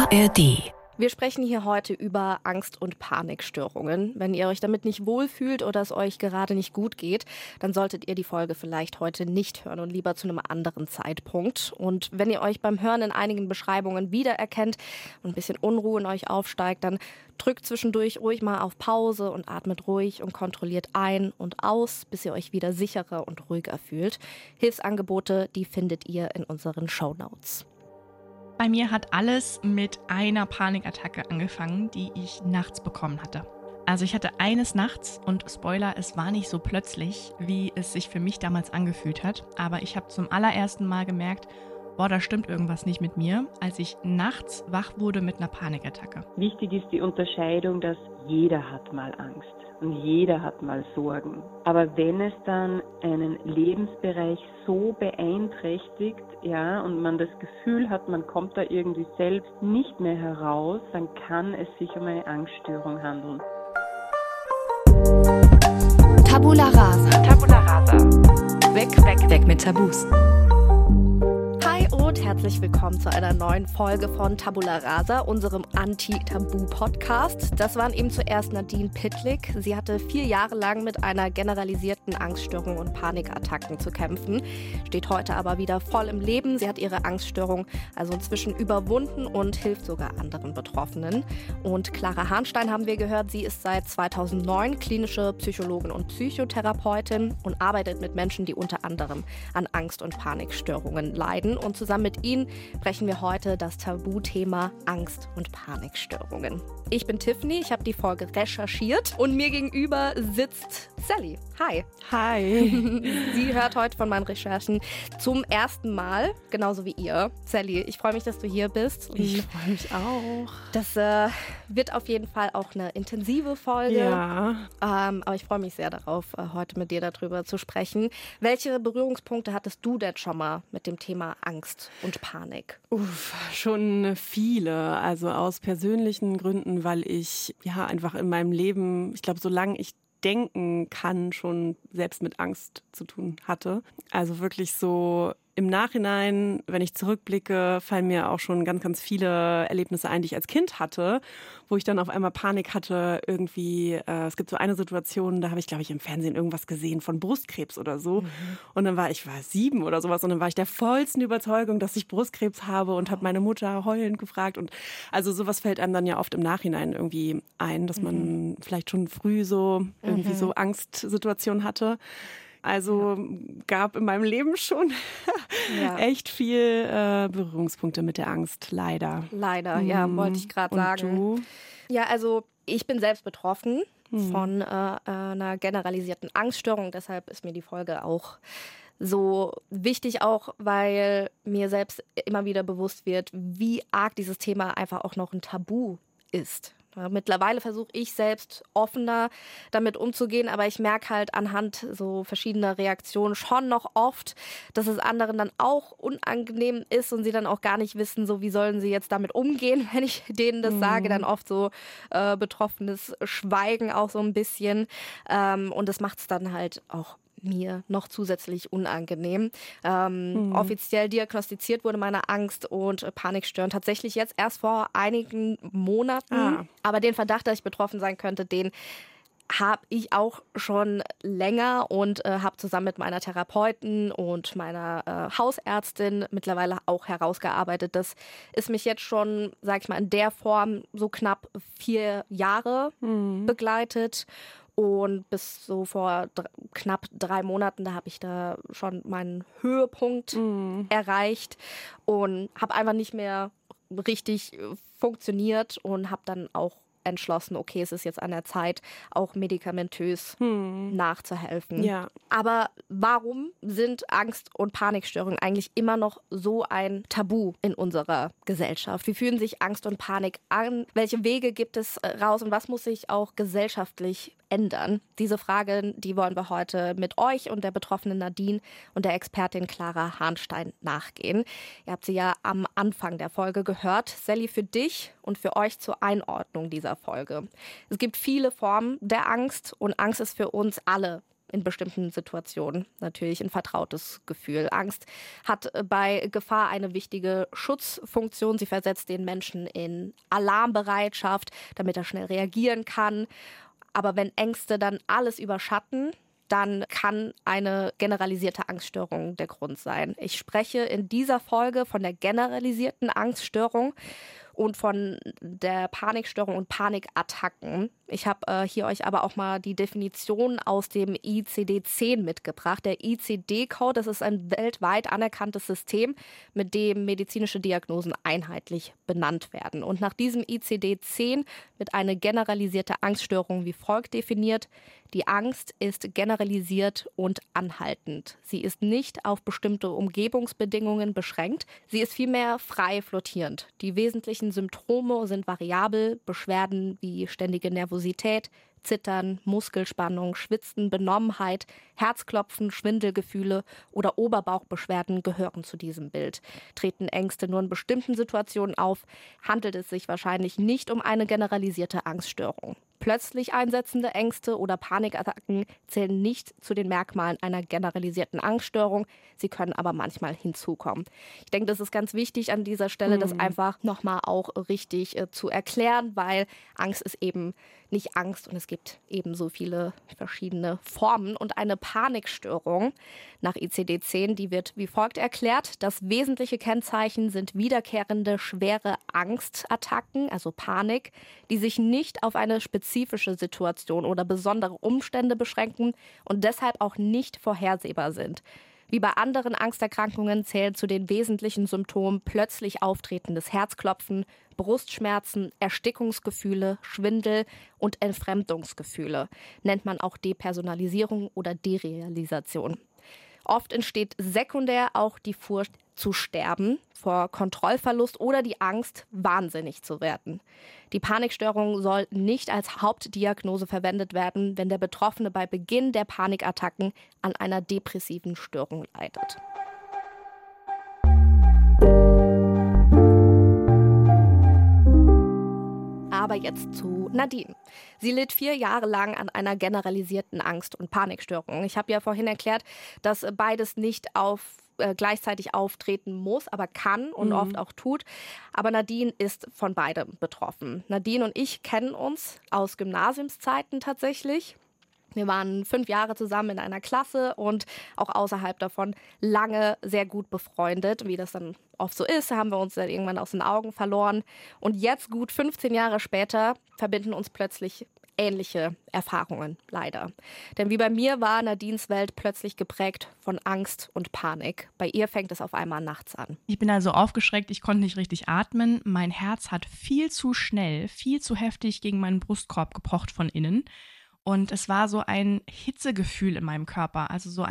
ARD. Wir sprechen hier heute über Angst- und Panikstörungen. Wenn ihr euch damit nicht wohlfühlt oder es euch gerade nicht gut geht, dann solltet ihr die Folge vielleicht heute nicht hören und lieber zu einem anderen Zeitpunkt. Und wenn ihr euch beim Hören in einigen Beschreibungen wiedererkennt und ein bisschen Unruhe in euch aufsteigt, dann drückt zwischendurch ruhig mal auf Pause und atmet ruhig und kontrolliert ein und aus, bis ihr euch wieder sicherer und ruhiger fühlt. Hilfsangebote, die findet ihr in unseren Shownotes. Bei mir hat alles mit einer Panikattacke angefangen, die ich nachts bekommen hatte. Also ich hatte eines Nachts und Spoiler, es war nicht so plötzlich, wie es sich für mich damals angefühlt hat. Aber ich habe zum allerersten Mal gemerkt, da stimmt irgendwas nicht mit mir, als ich nachts wach wurde mit einer Panikattacke. Wichtig ist die Unterscheidung, dass jeder hat mal Angst und jeder hat mal Sorgen. Aber wenn es dann einen Lebensbereich so beeinträchtigt, und man das Gefühl hat, man kommt da irgendwie selbst nicht mehr heraus, dann kann es sich um eine Angststörung handeln. Tabula rasa. Tabula rasa. Weg mit Tabus. Hi und herzlich willkommen zu einer neuen Folge von Tabula Rasa, unserem Anti-Tabu-Podcast. Das waren eben zuerst Nadine Pittlik. Sie hatte 4 Jahre lang mit einer generalisierten Angststörung und Panikattacken zu kämpfen, steht heute aber wieder voll im Leben. Sie hat ihre Angststörung also inzwischen überwunden und hilft sogar anderen Betroffenen. Und Clara Hahnstein haben wir gehört, sie ist seit 2009 klinische Psychologin und Psychotherapeutin und arbeitet mit Menschen, die unter anderem an Angst- und Panikstörungen leiden. Und zusammen mit Ihnen brechen wir heute das Tabuthema Angst- und Panikstörungen. Ich bin Tiffany, ich habe die Folge recherchiert und mir gegenüber sitzt Sally. Hi. Hi. Sie hört heute von meinen Recherchen zum ersten Mal, genauso wie ihr. Sally, ich freue mich, dass du hier bist. Ich freue mich auch. Das wird auf jeden Fall auch eine intensive Folge. Ja. Aber ich freue mich sehr darauf, heute mit dir darüber zu sprechen. Welche Berührungspunkte hattest du denn schon mal mit dem Thema Angst und Panik? Schon viele. Also aus persönlichen Gründen, weil ich einfach in meinem Leben, ich glaube, solange ich denken kann, schon selbst mit Angst zu tun hatte. Also wirklich so im Nachhinein, wenn ich zurückblicke, fallen mir auch schon ganz, ganz viele Erlebnisse ein, die ich als Kind hatte, wo ich dann auf einmal Panik hatte. Irgendwie, es gibt so eine Situation, da habe ich, glaube ich, im Fernsehen irgendwas gesehen von Brustkrebs oder so. Und dann war ich 7 oder sowas und dann war ich der vollsten Überzeugung, dass ich Brustkrebs habe und habe meine Mutter heulend gefragt. Und also sowas fällt einem dann ja oft im Nachhinein irgendwie ein, dass man vielleicht schon früh so irgendwie so Angstsituationen hatte. Also gab in meinem Leben schon echt viel Berührungspunkte mit der Angst, leider. Leider, ja, wollte ich gerade sagen. Du? Ja, also ich bin selbst betroffen von einer generalisierten Angststörung. Deshalb ist mir die Folge auch so wichtig, auch weil mir selbst immer wieder bewusst wird, wie arg dieses Thema einfach auch noch ein Tabu ist. Mittlerweile versuche ich selbst offener damit umzugehen, aber ich merke halt anhand so verschiedener Reaktionen schon noch oft, dass es anderen dann auch unangenehm ist und sie dann auch gar nicht wissen, so wie sollen sie jetzt damit umgehen, wenn ich denen das sage, dann oft so betroffenes Schweigen auch so ein bisschen und das macht es dann halt auch mir noch zusätzlich unangenehm. Offiziell diagnostiziert wurde meine Angst- und Panikstörung tatsächlich jetzt erst vor einigen Monaten. Aber den Verdacht, dass ich betroffen sein könnte, den habe ich auch schon länger und habe zusammen mit meiner Therapeutin und meiner Hausärztin mittlerweile auch herausgearbeitet. Das ist mich jetzt schon, sag ich mal, in der Form so knapp 4 Jahre begleitet. Und bis so vor knapp 3 Monaten, da habe ich da schon meinen Höhepunkt erreicht und habe einfach nicht mehr richtig funktioniert und habe dann auch entschlossen, okay, es ist jetzt an der Zeit, auch medikamentös nachzuhelfen. Ja. Aber warum sind Angst- und Panikstörungen eigentlich immer noch so ein Tabu in unserer Gesellschaft? Wie fühlen sich Angst und Panik an? Welche Wege gibt es raus und was muss sich auch gesellschaftlich ändern? Diese Fragen, die wollen wir heute mit euch und der betroffenen Nadine und der Expertin Clara Hahnstein nachgehen. Ihr habt sie ja am Anfang der Folge gehört. Sally, für dich und für euch zur Einordnung dieser Folge. Es gibt viele Formen der Angst und Angst ist für uns alle in bestimmten Situationen natürlich ein vertrautes Gefühl. Angst hat bei Gefahr eine wichtige Schutzfunktion. Sie versetzt den Menschen in Alarmbereitschaft, damit er schnell reagieren kann. Aber wenn Ängste dann alles überschatten, dann kann eine generalisierte Angststörung der Grund sein. Ich spreche in dieser Folge von der generalisierten Angststörung und von der Panikstörung und Panikattacken. Ich habe hier euch aber auch mal die Definition aus dem ICD-10 mitgebracht. Der ICD-Code, das ist ein weltweit anerkanntes System, mit dem medizinische Diagnosen einheitlich benannt werden. Und nach diesem ICD-10 wird eine generalisierte Angststörung wie folgt definiert: Die Angst ist generalisiert und anhaltend. Sie ist nicht auf bestimmte Umgebungsbedingungen beschränkt. Sie ist vielmehr frei flottierend. Die wesentlichen Symptome sind variabel. Beschwerden wie ständige Nervosität, Zittern, Muskelspannung, Schwitzen, Benommenheit, Herzklopfen, Schwindelgefühle oder Oberbauchbeschwerden gehören zu diesem Bild. Treten Ängste nur in bestimmten Situationen auf, handelt es sich wahrscheinlich nicht um eine generalisierte Angststörung. Plötzlich einsetzende Ängste oder Panikattacken zählen nicht zu den Merkmalen einer generalisierten Angststörung. Sie können aber manchmal hinzukommen. Ich denke, das ist ganz wichtig an dieser Stelle, das einfach nochmal auch richtig zu erklären, weil Angst ist eben nicht Angst und es gibt eben so viele verschiedene Formen. Und eine Panikstörung nach ICD-10, die wird wie folgt erklärt: Das wesentliche Kennzeichen sind wiederkehrende schwere Angstattacken, also Panik, die sich nicht auf eine spezifische Situation oder besondere Umstände beschränken und deshalb auch nicht vorhersehbar sind. Wie bei anderen Angsterkrankungen zählen zu den wesentlichen Symptomen plötzlich auftretendes Herzklopfen, Brustschmerzen, Erstickungsgefühle, Schwindel und Entfremdungsgefühle. Nennt man auch Depersonalisierung oder Derealisation. Oft entsteht sekundär auch die Furcht zu sterben, vor Kontrollverlust oder die Angst, wahnsinnig zu werden. Die Panikstörung soll nicht als Hauptdiagnose verwendet werden, wenn der Betroffene bei Beginn der Panikattacken an einer depressiven Störung leidet. Aber jetzt zu Nadine. Sie litt 4 Jahre lang an einer generalisierten Angst- und Panikstörung. Ich habe ja vorhin erklärt, dass beides nicht gleichzeitig auftreten muss, aber kann und oft auch tut. Aber Nadine ist von beidem betroffen. Nadine und ich kennen uns aus Gymnasiumszeiten tatsächlich. Wir waren 5 Jahre zusammen in einer Klasse und auch außerhalb davon lange sehr gut befreundet. Wie das dann oft so ist, haben wir uns dann irgendwann aus den Augen verloren. Und jetzt, gut 15 Jahre später, verbinden uns plötzlich ähnliche Erfahrungen, leider. Denn wie bei mir war Nadines Welt plötzlich geprägt von Angst und Panik. Bei ihr fängt es auf einmal nachts an. Ich bin also aufgeschreckt, ich konnte nicht richtig atmen. Mein Herz hat viel zu schnell, viel zu heftig gegen meinen Brustkorb gepocht von innen. Und es war so ein Hitzegefühl in meinem Körper, also so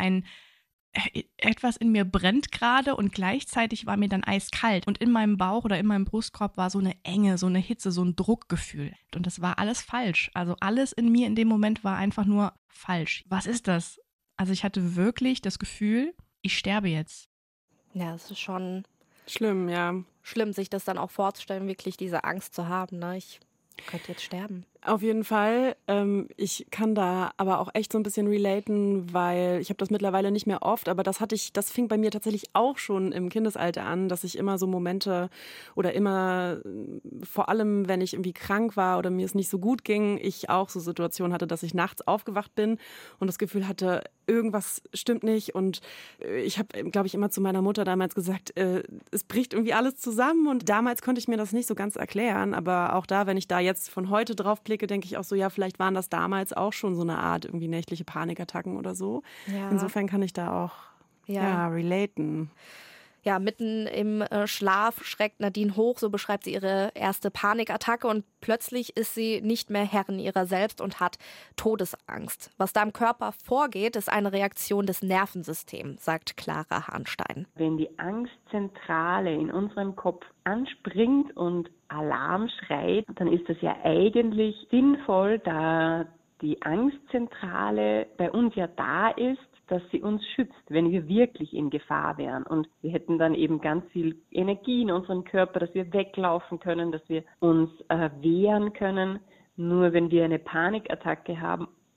etwas in mir brennt gerade und gleichzeitig war mir dann eiskalt. Und in meinem Bauch oder in meinem Brustkorb war so eine Enge, so eine Hitze, so ein Druckgefühl. Und das war alles falsch. Also alles in mir in dem Moment war einfach nur falsch. Was ist das? Also ich hatte wirklich das Gefühl, ich sterbe jetzt. Ja, es ist schon Schlimm, ja. schlimm, sich das dann auch vorzustellen, wirklich diese Angst zu haben. Ne? Ich könnte jetzt sterben. Auf jeden Fall. Ich kann da aber auch echt so ein bisschen relaten, weil ich habe das mittlerweile nicht mehr oft, aber das fing bei mir tatsächlich auch schon im Kindesalter an, dass ich immer so Momente oder immer, vor allem wenn ich irgendwie krank war oder mir es nicht so gut ging, ich auch so Situationen hatte, dass ich nachts aufgewacht bin und das Gefühl hatte, irgendwas stimmt nicht. Und ich habe, glaube ich, immer zu meiner Mutter damals gesagt, es bricht irgendwie alles zusammen. Und damals konnte ich mir das nicht so ganz erklären. Aber auch da, wenn ich da jetzt von heute drauf blicke, denke ich auch so, ja, vielleicht waren das damals auch schon so eine Art irgendwie nächtliche Panikattacken oder so. Ja. Insofern kann ich da auch relaten. Ja, mitten im Schlaf schreckt Nadine hoch, so beschreibt sie ihre erste Panikattacke und plötzlich ist sie nicht mehr Herrin ihrer selbst und hat Todesangst. Was da im Körper vorgeht, ist eine Reaktion des Nervensystems, sagt Clara Hahnstein. Wenn die Angstzentrale in unserem Kopf anspringt und Alarm schreit, dann ist das ja eigentlich sinnvoll, da die Angstzentrale bei uns ja da ist, dass sie uns schützt, wenn wir wirklich in Gefahr wären. Und wir hätten dann eben ganz viel Energie in unserem Körper, dass wir weglaufen können, dass wir uns wehren können. Nur wenn wir eine Panikattacke haben,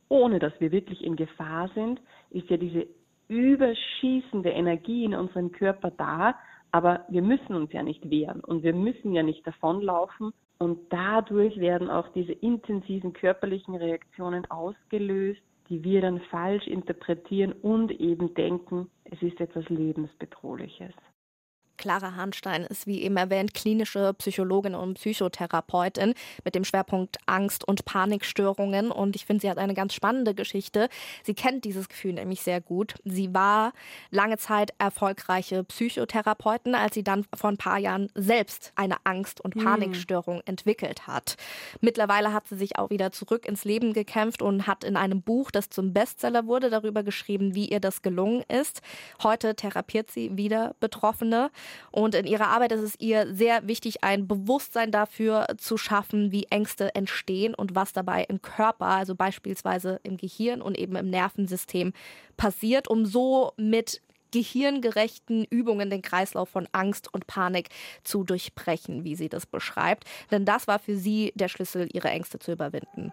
ohne dass wir wirklich in Gefahr sind, ist ja diese überschießende Energie in unserem Körper da, aber wir müssen uns ja nicht wehren und wir müssen ja nicht davonlaufen und dadurch werden auch diese intensiven körperlichen Reaktionen ausgelöst, die wir dann falsch interpretieren und eben denken, es ist etwas Lebensbedrohliches. Clara Hahnstein ist, wie eben erwähnt, klinische Psychologin und Psychotherapeutin mit dem Schwerpunkt Angst- und Panikstörungen. Und ich finde, sie hat eine ganz spannende Geschichte. Sie kennt dieses Gefühl nämlich sehr gut. Sie war lange Zeit erfolgreiche Psychotherapeutin, als sie dann vor ein paar Jahren selbst eine Angst- und Panikstörung entwickelt hat. Mittlerweile hat sie sich auch wieder zurück ins Leben gekämpft und hat in einem Buch, das zum Bestseller wurde, darüber geschrieben, wie ihr das gelungen ist. Heute therapiert sie wieder Betroffene. Und in ihrer Arbeit ist es ihr sehr wichtig, ein Bewusstsein dafür zu schaffen, wie Ängste entstehen und was dabei im Körper, also beispielsweise im Gehirn und eben im Nervensystem passiert, um so mit gehirngerechten Übungen den Kreislauf von Angst und Panik zu durchbrechen, wie sie das beschreibt. Denn das war für sie der Schlüssel, ihre Ängste zu überwinden.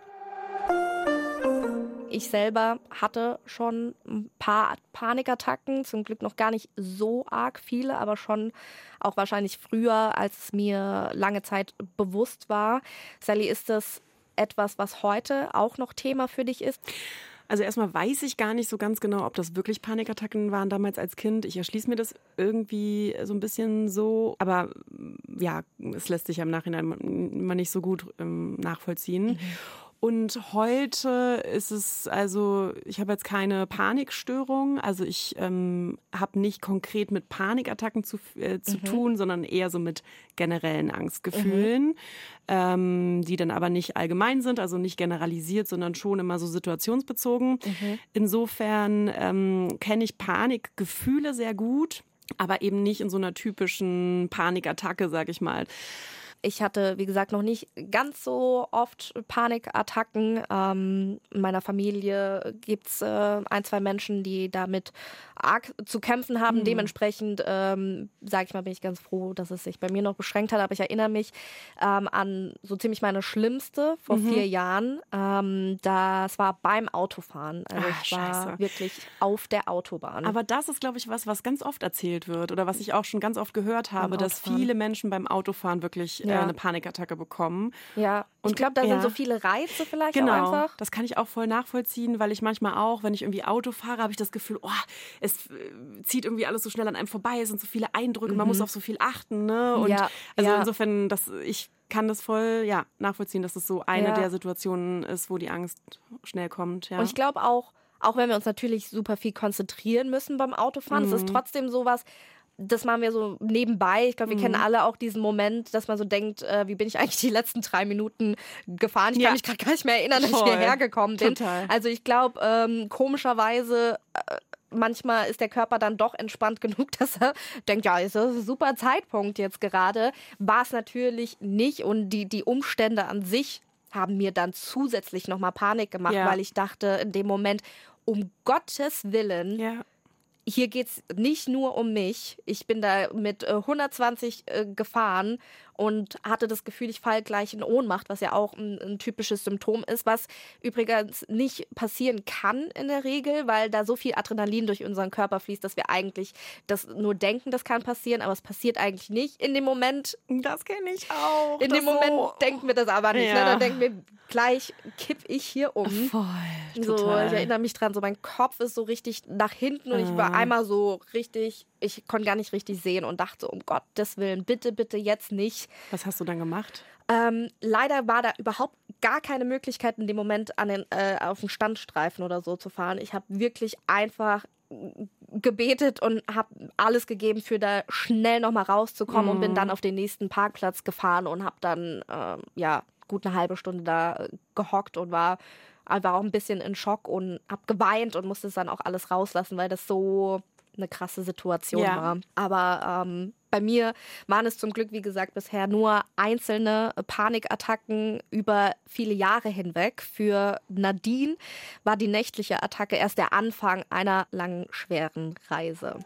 Ich selber hatte schon ein paar Panikattacken, zum Glück noch gar nicht so arg viele, aber schon auch wahrscheinlich früher, als es mir lange Zeit bewusst war. Sally, ist das etwas, was heute auch noch Thema für dich ist? Also erstmal weiß ich gar nicht so ganz genau, ob das wirklich Panikattacken waren damals als Kind. Ich erschließe mir das irgendwie so ein bisschen so. Aber ja, es lässt sich ja im Nachhinein immer nicht so gut nachvollziehen. Und heute ist es, also ich habe jetzt keine Panikstörung, also ich habe nicht konkret mit Panikattacken zu tun, sondern eher so mit generellen Angstgefühlen, die dann aber nicht allgemein sind, also nicht generalisiert, sondern schon immer so situationsbezogen. Insofern kenne ich Panikgefühle sehr gut, aber eben nicht in so einer typischen Panikattacke, sag ich mal. Ich hatte, wie gesagt, noch nicht ganz so oft Panikattacken. In meiner Familie gibt es 1, 2 Menschen, die damit arg zu kämpfen haben. Dementsprechend, sage ich mal, bin ich ganz froh, dass es sich bei mir noch beschränkt hat. Aber ich erinnere mich an so ziemlich meine schlimmste vor 4 Jahren. Das war beim Autofahren. Also ich war wirklich auf der Autobahn. Aber das ist, glaube ich, was ganz oft erzählt wird oder was ich auch schon ganz oft gehört habe, dass viele Menschen beim Autofahren wirklich eine Panikattacke bekommen. Ja, und ich glaube, da sind so viele Reize vielleicht auch einfach. Das kann ich auch voll nachvollziehen, weil ich manchmal auch, wenn ich irgendwie Auto fahre, habe ich das Gefühl, es zieht irgendwie alles so schnell an einem vorbei, es sind so viele Eindrücke, man muss auf so viel achten. Ne? Und insofern, ich kann das voll nachvollziehen, dass es so eine der Situationen ist, wo die Angst schnell kommt. Ja. Und ich glaube auch wenn wir uns natürlich super viel konzentrieren müssen beim Autofahren, es ist trotzdem sowas, das machen wir so nebenbei. Ich glaube, wir kennen alle auch diesen Moment, dass man so denkt, wie bin ich eigentlich die letzten 3 Minuten gefahren? Ich kann mich gerade gar nicht mehr erinnern, dass ich hierher gekommen bin. Total. Also ich glaube, komischerweise manchmal ist der Körper dann doch entspannt genug, dass er denkt, ja, ist das ein super Zeitpunkt jetzt gerade. War es natürlich nicht und die Umstände an sich haben mir dann zusätzlich nochmal Panik gemacht, weil ich dachte in dem Moment, um Gottes Willen, hier geht es nicht nur um mich. Ich bin da mit 120 gefahren und hatte das Gefühl, ich falle gleich in Ohnmacht, was ja auch ein typisches Symptom ist, was übrigens nicht passieren kann in der Regel, weil da so viel Adrenalin durch unseren Körper fließt, dass wir eigentlich das nur denken, das kann passieren, aber es passiert eigentlich nicht. In dem Moment, das kenne ich auch. In dem Moment denken wir das aber nicht. Ne? Dann denken wir, gleich kipp ich hier um. Voll, so, total. ich erinnere mich dran, so mein Kopf ist so richtig nach hinten und ich war einmal so richtig, ich konnte gar nicht richtig sehen und dachte, um Gottes Willen, bitte, bitte jetzt nicht. Was hast du dann gemacht? Leider war da überhaupt gar keine Möglichkeit in dem Moment auf den Standstreifen oder so zu fahren. Ich habe wirklich einfach gebetet und habe alles gegeben, für da schnell nochmal rauszukommen und bin dann auf den nächsten Parkplatz gefahren und habe dann gut eine halbe Stunde da gehockt und war einfach auch ein bisschen in Schock und habe geweint und musste es dann auch alles rauslassen, weil das so eine krasse Situation war. Aber bei mir waren es zum Glück, wie gesagt, bisher nur einzelne Panikattacken über viele Jahre hinweg. Für Nadine war die nächtliche Attacke erst der Anfang einer langen, schweren Reise.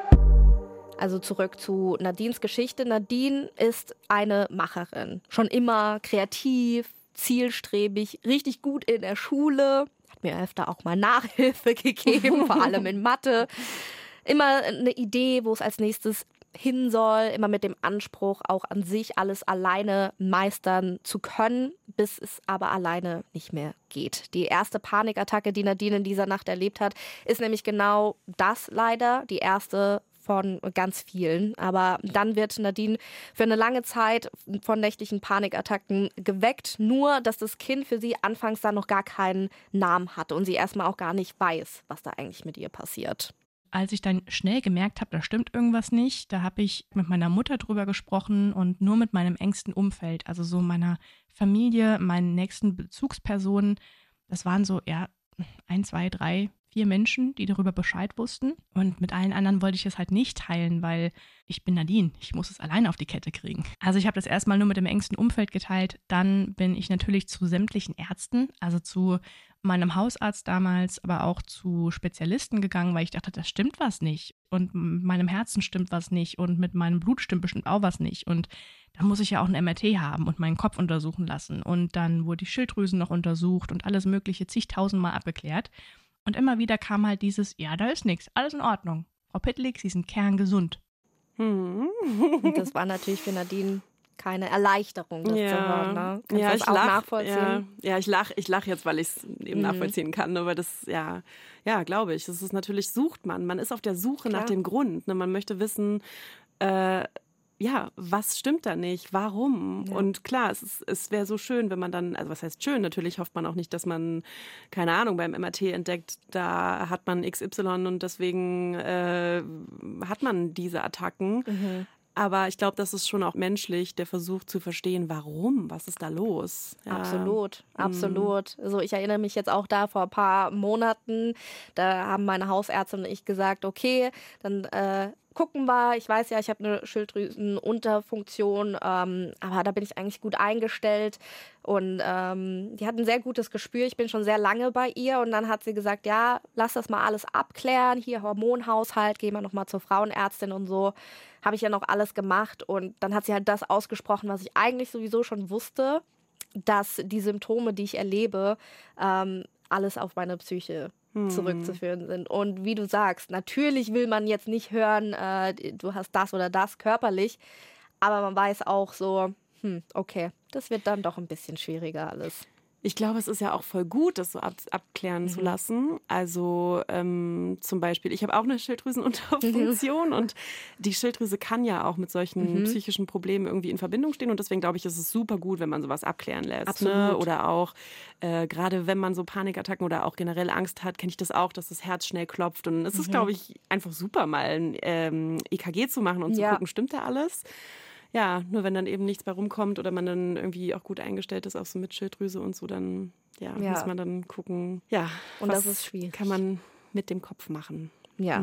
Also zurück zu Nadines Geschichte. Nadine ist eine Macherin. Schon immer kreativ, zielstrebig, richtig gut in der Schule. Hat mir öfter auch mal Nachhilfe gegeben, vor allem in Mathe. Immer eine Idee, wo es als nächstes hin soll, immer mit dem Anspruch, auch an sich alles alleine meistern zu können, bis es aber alleine nicht mehr geht. Die erste Panikattacke, die Nadine in dieser Nacht erlebt hat, ist nämlich genau das leider, die erste von ganz vielen. Aber dann wird Nadine für eine lange Zeit von nächtlichen Panikattacken geweckt, nur dass das Kind für sie anfangs dann noch gar keinen Namen hatte und sie erstmal auch gar nicht weiß, was da eigentlich mit ihr passiert. Als ich dann schnell gemerkt habe, da stimmt irgendwas nicht, da habe ich mit meiner Mutter drüber gesprochen und nur mit meinem engsten Umfeld, also so meiner Familie, meinen nächsten Bezugspersonen. Das waren so 1, 2, 3, 4 Menschen, die darüber Bescheid wussten. Und mit allen anderen wollte ich es halt nicht teilen, weil ich bin Nadine, ich muss es alleine auf die Kette kriegen. Also ich habe das erstmal nur mit dem engsten Umfeld geteilt. Dann bin ich natürlich zu sämtlichen Ärzten, also zu meinem Hausarzt damals, aber auch zu Spezialisten gegangen, weil ich dachte, das stimmt was nicht. Und mit meinem Herzen stimmt was nicht und mit meinem Blut stimmt bestimmt auch was nicht. Und da muss ich ja auch ein MRT haben und meinen Kopf untersuchen lassen. Und dann wurde die Schilddrüsen noch untersucht und alles mögliche zigtausendmal abgeklärt. Und immer wieder kam halt dieses, ja, da ist nichts, alles in Ordnung. Frau Pittlik, Sie sind kerngesund. Und das war natürlich für Nadine keine Erleichterung, das zu hören. Ne? Kannst du das auch nachvollziehen? Ja, ich lach jetzt, weil ich es eben nachvollziehen kann. Aber das, ja, glaube ich. Das ist natürlich, sucht man. Man ist auf der Suche nach dem Grund. Ne? Man möchte wissen, was stimmt da nicht? Warum? Ja. Und klar, es wäre so schön, wenn man dann, also was heißt schön? Natürlich hofft man auch nicht, dass man, keine Ahnung, beim MRT entdeckt, da hat man XY und deswegen hat man diese Attacken. Mhm. Aber ich glaube, das ist schon auch menschlich, der Versuch zu verstehen, warum, was ist da los? Ja. Absolut. Also ich erinnere mich jetzt auch da vor ein paar Monaten, da haben meine Hausärztin und ich gesagt, okay, dann gucken wir. Ich weiß ja, ich habe eine Schilddrüsenunterfunktion, aber da bin ich eigentlich gut eingestellt. Und die hat ein sehr gutes Gespür. Ich bin schon sehr lange bei ihr. Und dann hat sie gesagt, ja, lass das mal alles abklären. Hier Hormonhaushalt, gehen wir nochmal zur Frauenärztin und so. Habe ich ja noch alles gemacht. Und dann hat sie halt das ausgesprochen, was ich eigentlich sowieso schon wusste, dass die Symptome, die ich erlebe, alles auf meine Psyche zurückzuführen sind. Und wie du sagst, natürlich will man jetzt nicht hören, du hast das oder das körperlich, aber man weiß auch so, okay, das wird dann doch ein bisschen schwieriger alles. Ich glaube, es ist ja auch voll gut, das so abklären zu lassen. Also zum Beispiel, ich habe auch eine Schilddrüsenunterfunktion und die Schilddrüse kann ja auch mit solchen psychischen Problemen irgendwie in Verbindung stehen. Und deswegen glaube ich, ist es super gut, wenn man sowas abklären lässt. Ne? Oder auch, gerade wenn man so Panikattacken oder auch generell Angst hat, kenne ich das auch, dass das Herz schnell klopft. Und es ist, glaube ich, einfach super, mal ein EKG zu machen und zu gucken, stimmt da alles? Ja, nur wenn dann eben nichts bei rumkommt oder man dann irgendwie auch gut eingestellt ist, auch so mit Schilddrüse und so, dann muss man dann gucken, und das ist schwierig. Kann man mit dem Kopf machen. Ja.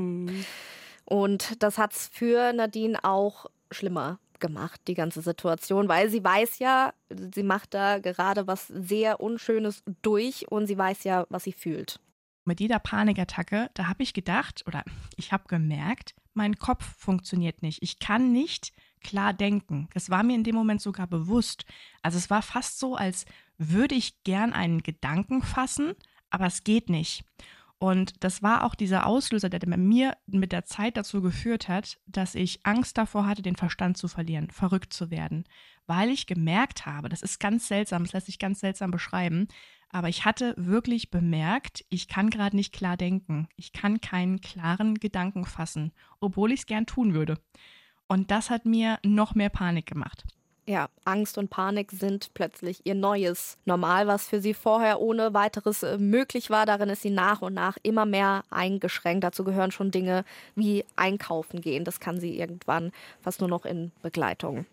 Und das hat es für Nadine auch schlimmer gemacht, die ganze Situation, weil sie weiß ja, sie macht da gerade was sehr Unschönes durch und sie weiß ja, was sie fühlt. Mit jeder Panikattacke, da habe ich gedacht oder ich habe gemerkt, mein Kopf funktioniert nicht. Ich kann nicht klar denken. Das war mir in dem Moment sogar bewusst. Also es war fast so, als würde ich gern einen Gedanken fassen, aber es geht nicht. Und das war auch dieser Auslöser, der bei mir mit der Zeit dazu geführt hat, dass ich Angst davor hatte, den Verstand zu verlieren, verrückt zu werden. Weil ich gemerkt habe, das ist ganz seltsam, das lässt sich ganz seltsam beschreiben, aber ich hatte wirklich bemerkt, ich kann gerade nicht klar denken. Ich kann keinen klaren Gedanken fassen, obwohl ich es gern tun würde. Und das hat mir noch mehr Panik gemacht. Ja, Angst und Panik sind plötzlich ihr neues Normal, was für sie vorher ohne weiteres möglich war. Darin ist sie nach und nach immer mehr eingeschränkt. Dazu gehören schon Dinge wie einkaufen gehen. Das kann sie irgendwann fast nur noch in Begleitung.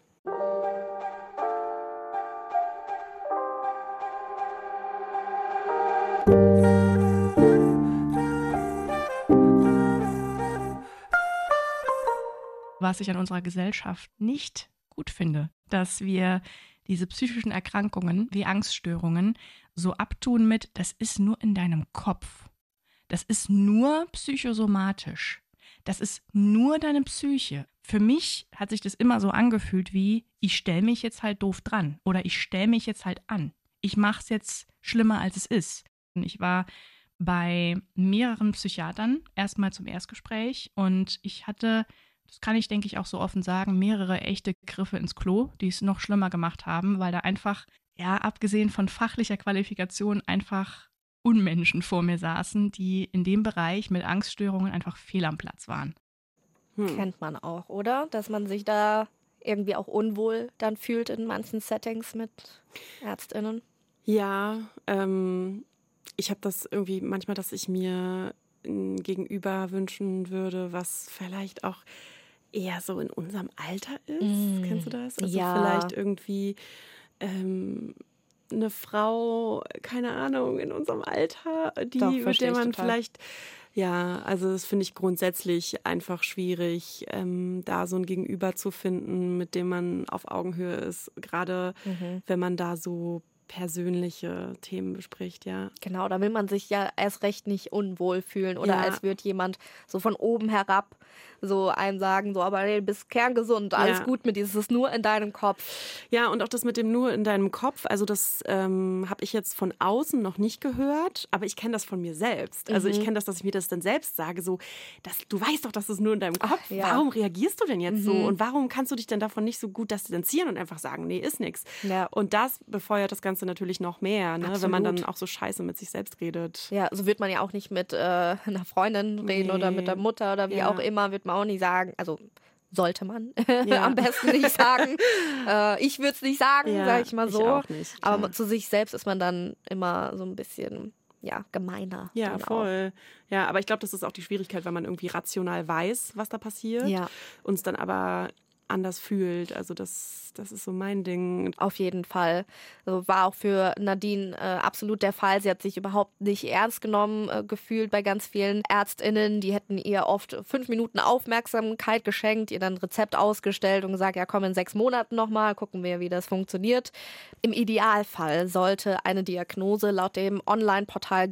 Was ich an unserer Gesellschaft nicht gut finde, dass wir diese psychischen Erkrankungen wie Angststörungen so abtun mit, das ist nur in deinem Kopf. Das ist nur psychosomatisch. Das ist nur deine Psyche. Für mich hat sich das immer so angefühlt wie, ich stelle mich jetzt halt doof dran oder ich stelle mich jetzt halt an. Ich mache es jetzt schlimmer, als es ist. Und ich war bei mehreren Psychiatern erstmal zum Erstgespräch und ich hatte, das kann ich denke ich auch so offen sagen, mehrere echte Griffe ins Klo, die es noch schlimmer gemacht haben, weil da einfach, ja, abgesehen von fachlicher Qualifikation einfach Unmenschen vor mir saßen, die in dem Bereich mit Angststörungen einfach fehl am Platz waren. Kennt man auch, oder? Dass man sich da irgendwie auch unwohl dann fühlt in manchen Settings mit ÄrztInnen. Ja, ich habe das irgendwie manchmal, dass ich mir ein Gegenüber wünschen würde, was vielleicht auch eher so in unserem Alter ist. Kennst du das? Also ja. vielleicht irgendwie eine Frau, keine Ahnung, in unserem Alter, Doch, mit der man total. vielleicht, ja, also das finde ich grundsätzlich einfach schwierig, da so ein Gegenüber zu finden, mit dem man auf Augenhöhe ist, gerade wenn man da so persönliche Themen bespricht, ja. Genau, da will man sich ja erst recht nicht unwohl fühlen oder Ja. als würde jemand so von oben herab so einem sagen, so, aber du bist kerngesund, alles Ja. gut mit dir, es ist nur in deinem Kopf. Ja, und auch das mit dem nur in deinem Kopf, also das habe ich jetzt von außen noch nicht gehört, aber ich kenne das von mir selbst. Also ich kenne das, dass ich mir das dann selbst sage, so, du weißt doch, dass es nur in deinem Kopf. ja. Warum reagierst du denn jetzt so? Und warum kannst du dich denn davon nicht so gut distanzieren und einfach sagen, nee, ist nix. Ja. Und das befeuert das Ganze natürlich noch mehr, ne? Wenn man Absolut. dann auch so scheiße mit sich selbst redet. Ja, so wird man ja auch nicht mit einer Freundin reden oder mit der Mutter oder wie Ja. auch immer, wird man auch nicht sagen, also sollte man Ja. am besten nicht sagen. Ich würde es nicht sagen, Ja, sag ich mal so. auch nicht, klar. Aber zu sich selbst ist man dann immer so ein bisschen, ja, gemeiner. Ja, dann auch. voll. Ja, aber ich glaube, das ist auch die Schwierigkeit, wenn man irgendwie rational weiß, was da passiert, Ja. uns dann aber anders fühlt. Also das ist so mein Ding. Auf jeden Fall. Also war auch für Nadine absolut der Fall. Sie hat sich überhaupt nicht ernst genommen gefühlt bei ganz vielen ÄrztInnen. Die hätten ihr oft 5 Minuten Aufmerksamkeit geschenkt, ihr dann ein Rezept ausgestellt und gesagt, ja komm, in 6 Monaten nochmal, gucken wir, wie das funktioniert. Im Idealfall sollte eine Diagnose laut dem Online-Portal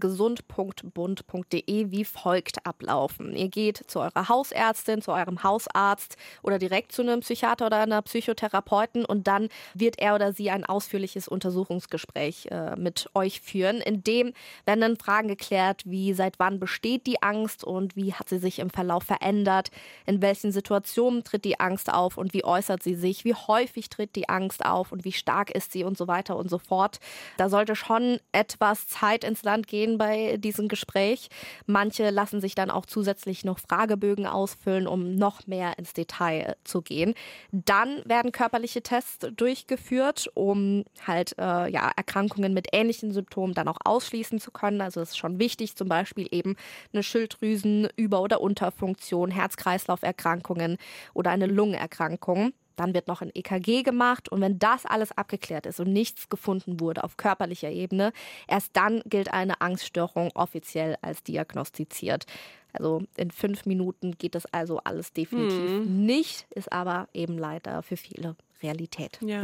gesund.bund.de wie folgt ablaufen. Ihr geht zu eurer Hausärztin, zu eurem Hausarzt oder direkt zu einem Psychiater oder einer Psychotherapeutin und dann wird er oder sie ein ausführliches Untersuchungsgespräch mit euch führen. In dem werden dann Fragen geklärt, wie seit wann besteht die Angst und wie hat sie sich im Verlauf verändert, in welchen Situationen tritt die Angst auf und wie äußert sie sich, wie häufig tritt die Angst auf und wie stark ist sie und so weiter und so fort. Da sollte schon etwas Zeit ins Land gehen bei diesem Gespräch. Manche lassen sich dann auch zusätzlich noch Fragebögen ausfüllen, um noch mehr ins Detail zu gehen. Dann werden körperliche Tests durchgeführt, um halt Erkrankungen mit ähnlichen Symptomen dann auch ausschließen zu können. Also es ist schon wichtig, zum Beispiel eben eine Schilddrüsen-Über- oder Unterfunktion, Herz-Kreislauf-Erkrankungen oder eine Lungenerkrankung. Dann wird noch ein EKG gemacht und wenn das alles abgeklärt ist und nichts gefunden wurde auf körperlicher Ebene, erst dann gilt eine Angststörung offiziell als diagnostiziert. Also in 5 Minuten geht das also alles definitiv nicht, ist aber eben leider für viele Realität. Ja.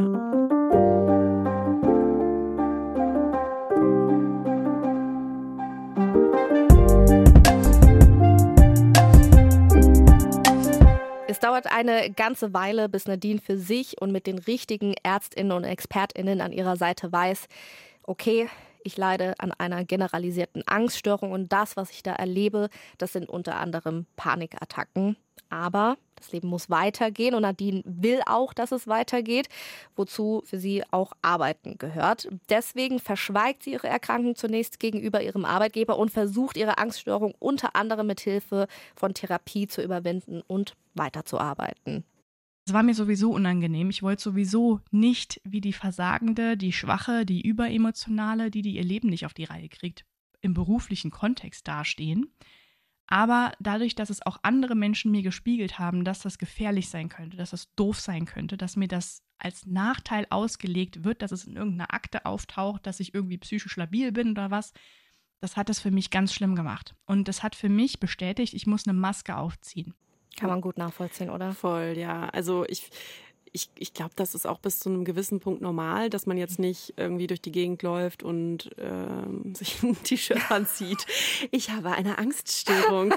Es dauert eine ganze Weile, bis Nadine für sich und mit den richtigen ÄrztInnen und ExpertInnen an ihrer Seite weiß, okay, ich leide an einer generalisierten Angststörung und das, was ich da erlebe, das sind unter anderem Panikattacken. Aber das Leben muss weitergehen und Nadine will auch, dass es weitergeht, wozu für sie auch Arbeiten gehört. Deswegen verschweigt sie ihre Erkrankung zunächst gegenüber ihrem Arbeitgeber und versucht, ihre Angststörung unter anderem mit Hilfe von Therapie zu überwinden und weiterzuarbeiten. Es war mir sowieso unangenehm. Ich wollte sowieso nicht wie die Versagende, die Schwache, die Überemotionale, die ihr Leben nicht auf die Reihe kriegt, im beruflichen Kontext dastehen. Aber dadurch, dass es auch andere Menschen mir gespiegelt haben, dass das gefährlich sein könnte, dass das doof sein könnte, dass mir das als Nachteil ausgelegt wird, dass es in irgendeiner Akte auftaucht, dass ich irgendwie psychisch labil bin oder was, das hat es für mich ganz schlimm gemacht. Und das hat für mich bestätigt, ich muss eine Maske aufziehen. Kann man gut nachvollziehen, oder? Voll, ja. Also ich glaube, das ist auch bis zu einem gewissen Punkt normal, dass man jetzt nicht irgendwie durch die Gegend läuft und sich ein T-Shirt anzieht. Ich habe eine Angststörung.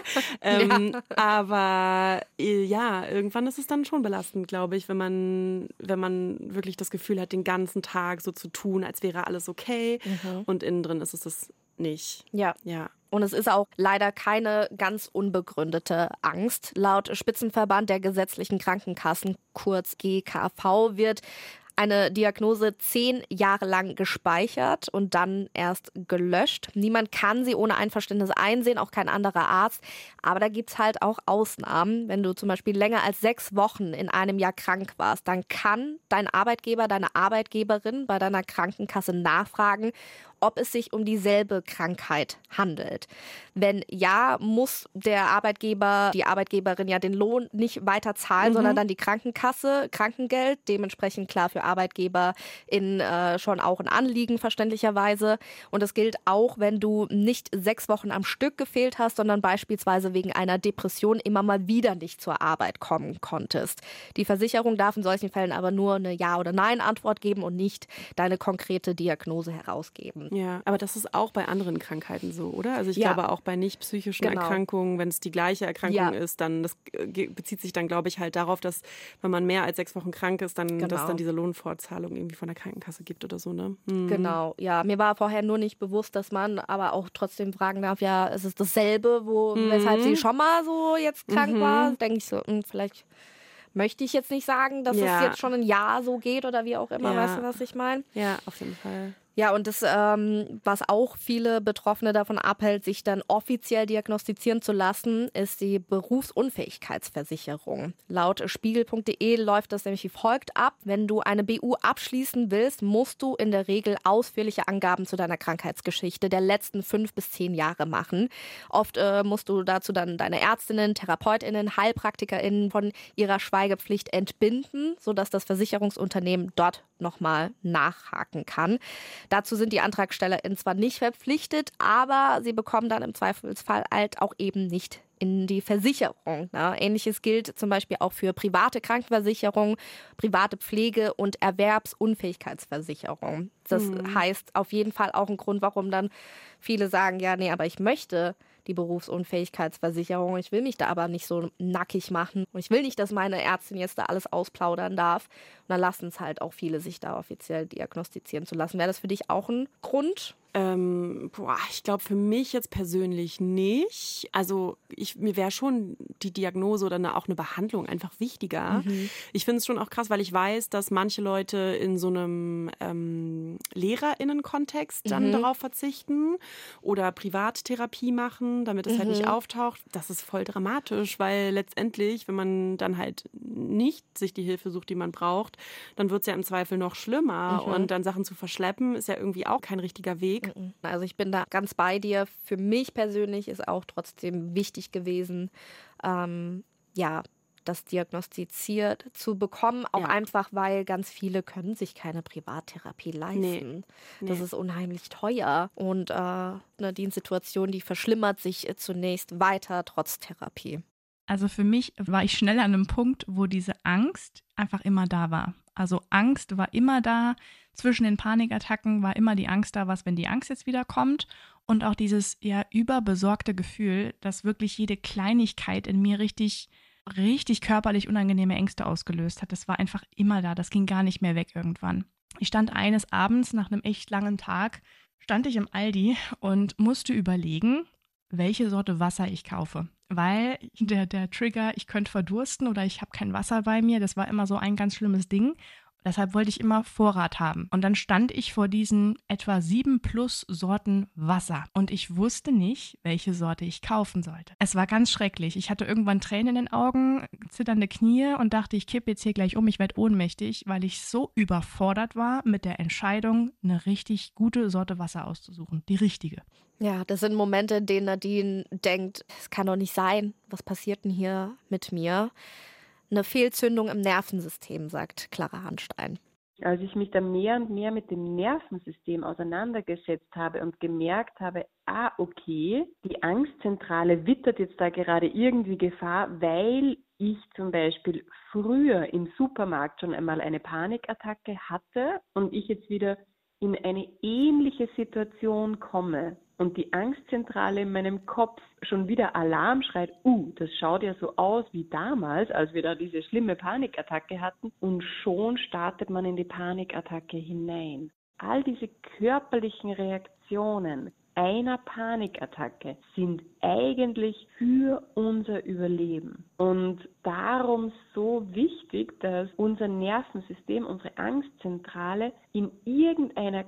Aber ja, irgendwann ist es dann schon belastend, glaube ich, wenn man wirklich das Gefühl hat, den ganzen Tag so zu tun, als wäre alles okay. Und innen drin ist es das nicht. Ja. Ja. Und es ist auch leider keine ganz unbegründete Angst. Laut Spitzenverband der gesetzlichen Krankenkassen, kurz GKV, wird eine Diagnose 10 Jahre lang gespeichert und dann erst gelöscht. Niemand kann sie ohne Einverständnis einsehen, auch kein anderer Arzt. Aber da gibt es halt auch Ausnahmen. Wenn du zum Beispiel länger als 6 Wochen in einem Jahr krank warst, dann kann dein Arbeitgeber, deine Arbeitgeberin bei deiner Krankenkasse nachfragen, ob es sich um dieselbe Krankheit handelt. Wenn ja, muss der Arbeitgeber, die Arbeitgeberin ja den Lohn nicht weiter zahlen, sondern dann die Krankenkasse, Krankengeld, dementsprechend klar für Arbeitgeber schon auch ein Anliegen, verständlicherweise. Und das gilt auch, wenn du nicht 6 Wochen am Stück gefehlt hast, sondern beispielsweise wegen einer Depression immer mal wieder nicht zur Arbeit kommen konntest. Die Versicherung darf in solchen Fällen aber nur eine Ja- oder Nein-Antwort geben und nicht deine konkrete Diagnose herausgeben. Ja, aber das ist auch bei anderen Krankheiten so, oder? Also ich glaube auch bei nicht psychischen Erkrankungen, wenn es die gleiche Erkrankung ist, dann das bezieht sich dann, glaube ich, halt darauf, dass wenn man mehr als 6 Wochen krank ist, dann dass dann diese Lohnfortzahlung irgendwie von der Krankenkasse gibt oder so, ne? Genau, ja. Mir war vorher nur nicht bewusst, dass man aber auch trotzdem fragen darf, ja, ist es dasselbe, weshalb sie schon mal so jetzt krank war? Denke ich so, vielleicht möchte ich jetzt nicht sagen, dass es jetzt schon ein Jahr so geht oder wie auch immer, weißt du, was ich meine? Ja, auf jeden Fall. Ja, und das, was auch viele Betroffene davon abhält, sich dann offiziell diagnostizieren zu lassen, ist die Berufsunfähigkeitsversicherung. Laut spiegel.de läuft das nämlich wie folgt ab. Wenn du eine BU abschließen willst, musst du in der Regel ausführliche Angaben zu deiner Krankheitsgeschichte der letzten 5 bis 10 Jahre machen. Oft musst du dazu dann deine Ärztinnen, TherapeutInnen, HeilpraktikerInnen von ihrer Schweigepflicht entbinden, sodass das Versicherungsunternehmen dort nochmal nachhaken kann. Dazu sind die AntragstellerInnen zwar nicht verpflichtet, aber sie bekommen dann im Zweifelsfall halt auch eben nicht in die Versicherung. Ne? Ähnliches gilt zum Beispiel auch für private Krankenversicherung, private Pflege- und Erwerbsunfähigkeitsversicherung. Das heißt auf jeden Fall auch ein Grund, warum dann viele sagen, ja, nee, aber ich möchte die Berufsunfähigkeitsversicherung. Ich will mich da aber nicht so nackig machen. Und ich will nicht, dass meine Ärztin jetzt da alles ausplaudern darf. Und dann lassen es halt auch viele, sich da offiziell diagnostizieren zu lassen. Wäre das für dich auch ein Grund? Ich glaube für mich jetzt persönlich nicht. Also mir wäre schon die Diagnose oder auch eine Behandlung einfach wichtiger. Ich finde es schon auch krass, weil ich weiß, dass manche Leute in so einem LehrerInnen-Kontext dann darauf verzichten oder Privattherapie machen, damit es halt nicht auftaucht. Das ist voll dramatisch, weil letztendlich, wenn man dann halt nicht sich die Hilfe sucht, die man braucht, dann wird es ja im Zweifel noch schlimmer. Und dann Sachen zu verschleppen, ist ja irgendwie auch kein richtiger Weg. Also ich bin da ganz bei dir. Für mich persönlich ist auch trotzdem wichtig gewesen, das diagnostiziert zu bekommen. Auch einfach, weil ganz viele können sich keine Privattherapie leisten. Nee. Das ist unheimlich teuer. Und eine Dienstsituation, die verschlimmert sich zunächst weiter trotz Therapie. Also für mich war ich schnell an einem Punkt, wo diese Angst einfach immer da war. Also Angst war immer da. Zwischen den Panikattacken war immer die Angst da, was, wenn die Angst jetzt wieder kommt. Und auch dieses überbesorgte Gefühl, dass wirklich jede Kleinigkeit in mir richtig körperlich unangenehme Ängste ausgelöst hat. Das war einfach immer da. Das ging gar nicht mehr weg irgendwann. Ich stand eines Abends nach einem echt langen Tag, stand ich im Aldi und musste überlegen, welche Sorte Wasser ich kaufe. Weil der Trigger, ich könnte verdursten oder ich habe kein Wasser bei mir, das war immer so ein ganz schlimmes Ding. Deshalb wollte ich immer Vorrat haben. Und dann stand ich vor diesen etwa 7+ Sorten Wasser. Und ich wusste nicht, welche Sorte ich kaufen sollte. Es war ganz schrecklich. Ich hatte irgendwann Tränen in den Augen, zitternde Knie und dachte, ich kippe jetzt hier gleich um, ich werde ohnmächtig, weil ich so überfordert war mit der Entscheidung, eine richtig gute Sorte Wasser auszusuchen. Die richtige. Ja, das sind Momente, in denen Nadine denkt, es kann doch nicht sein. Was passiert denn hier mit mir? Eine Fehlzündung im Nervensystem, sagt Clara Hanstein. Als ich mich da mehr und mehr mit dem Nervensystem auseinandergesetzt habe und gemerkt habe, okay, die Angstzentrale wittert jetzt da gerade irgendwie Gefahr, weil ich zum Beispiel früher im Supermarkt schon einmal eine Panikattacke hatte und ich jetzt wieder in eine ähnliche Situation komme und die Angstzentrale in meinem Kopf schon wieder Alarm schreit, das schaut ja so aus wie damals, als wir da diese schlimme Panikattacke hatten, und schon startet man in die Panikattacke hinein. All diese körperlichen Reaktionen, einer Panikattacke sind eigentlich für unser Überleben. Und darum so wichtig, dass unser Nervensystem, unsere Angstzentrale in irgendeiner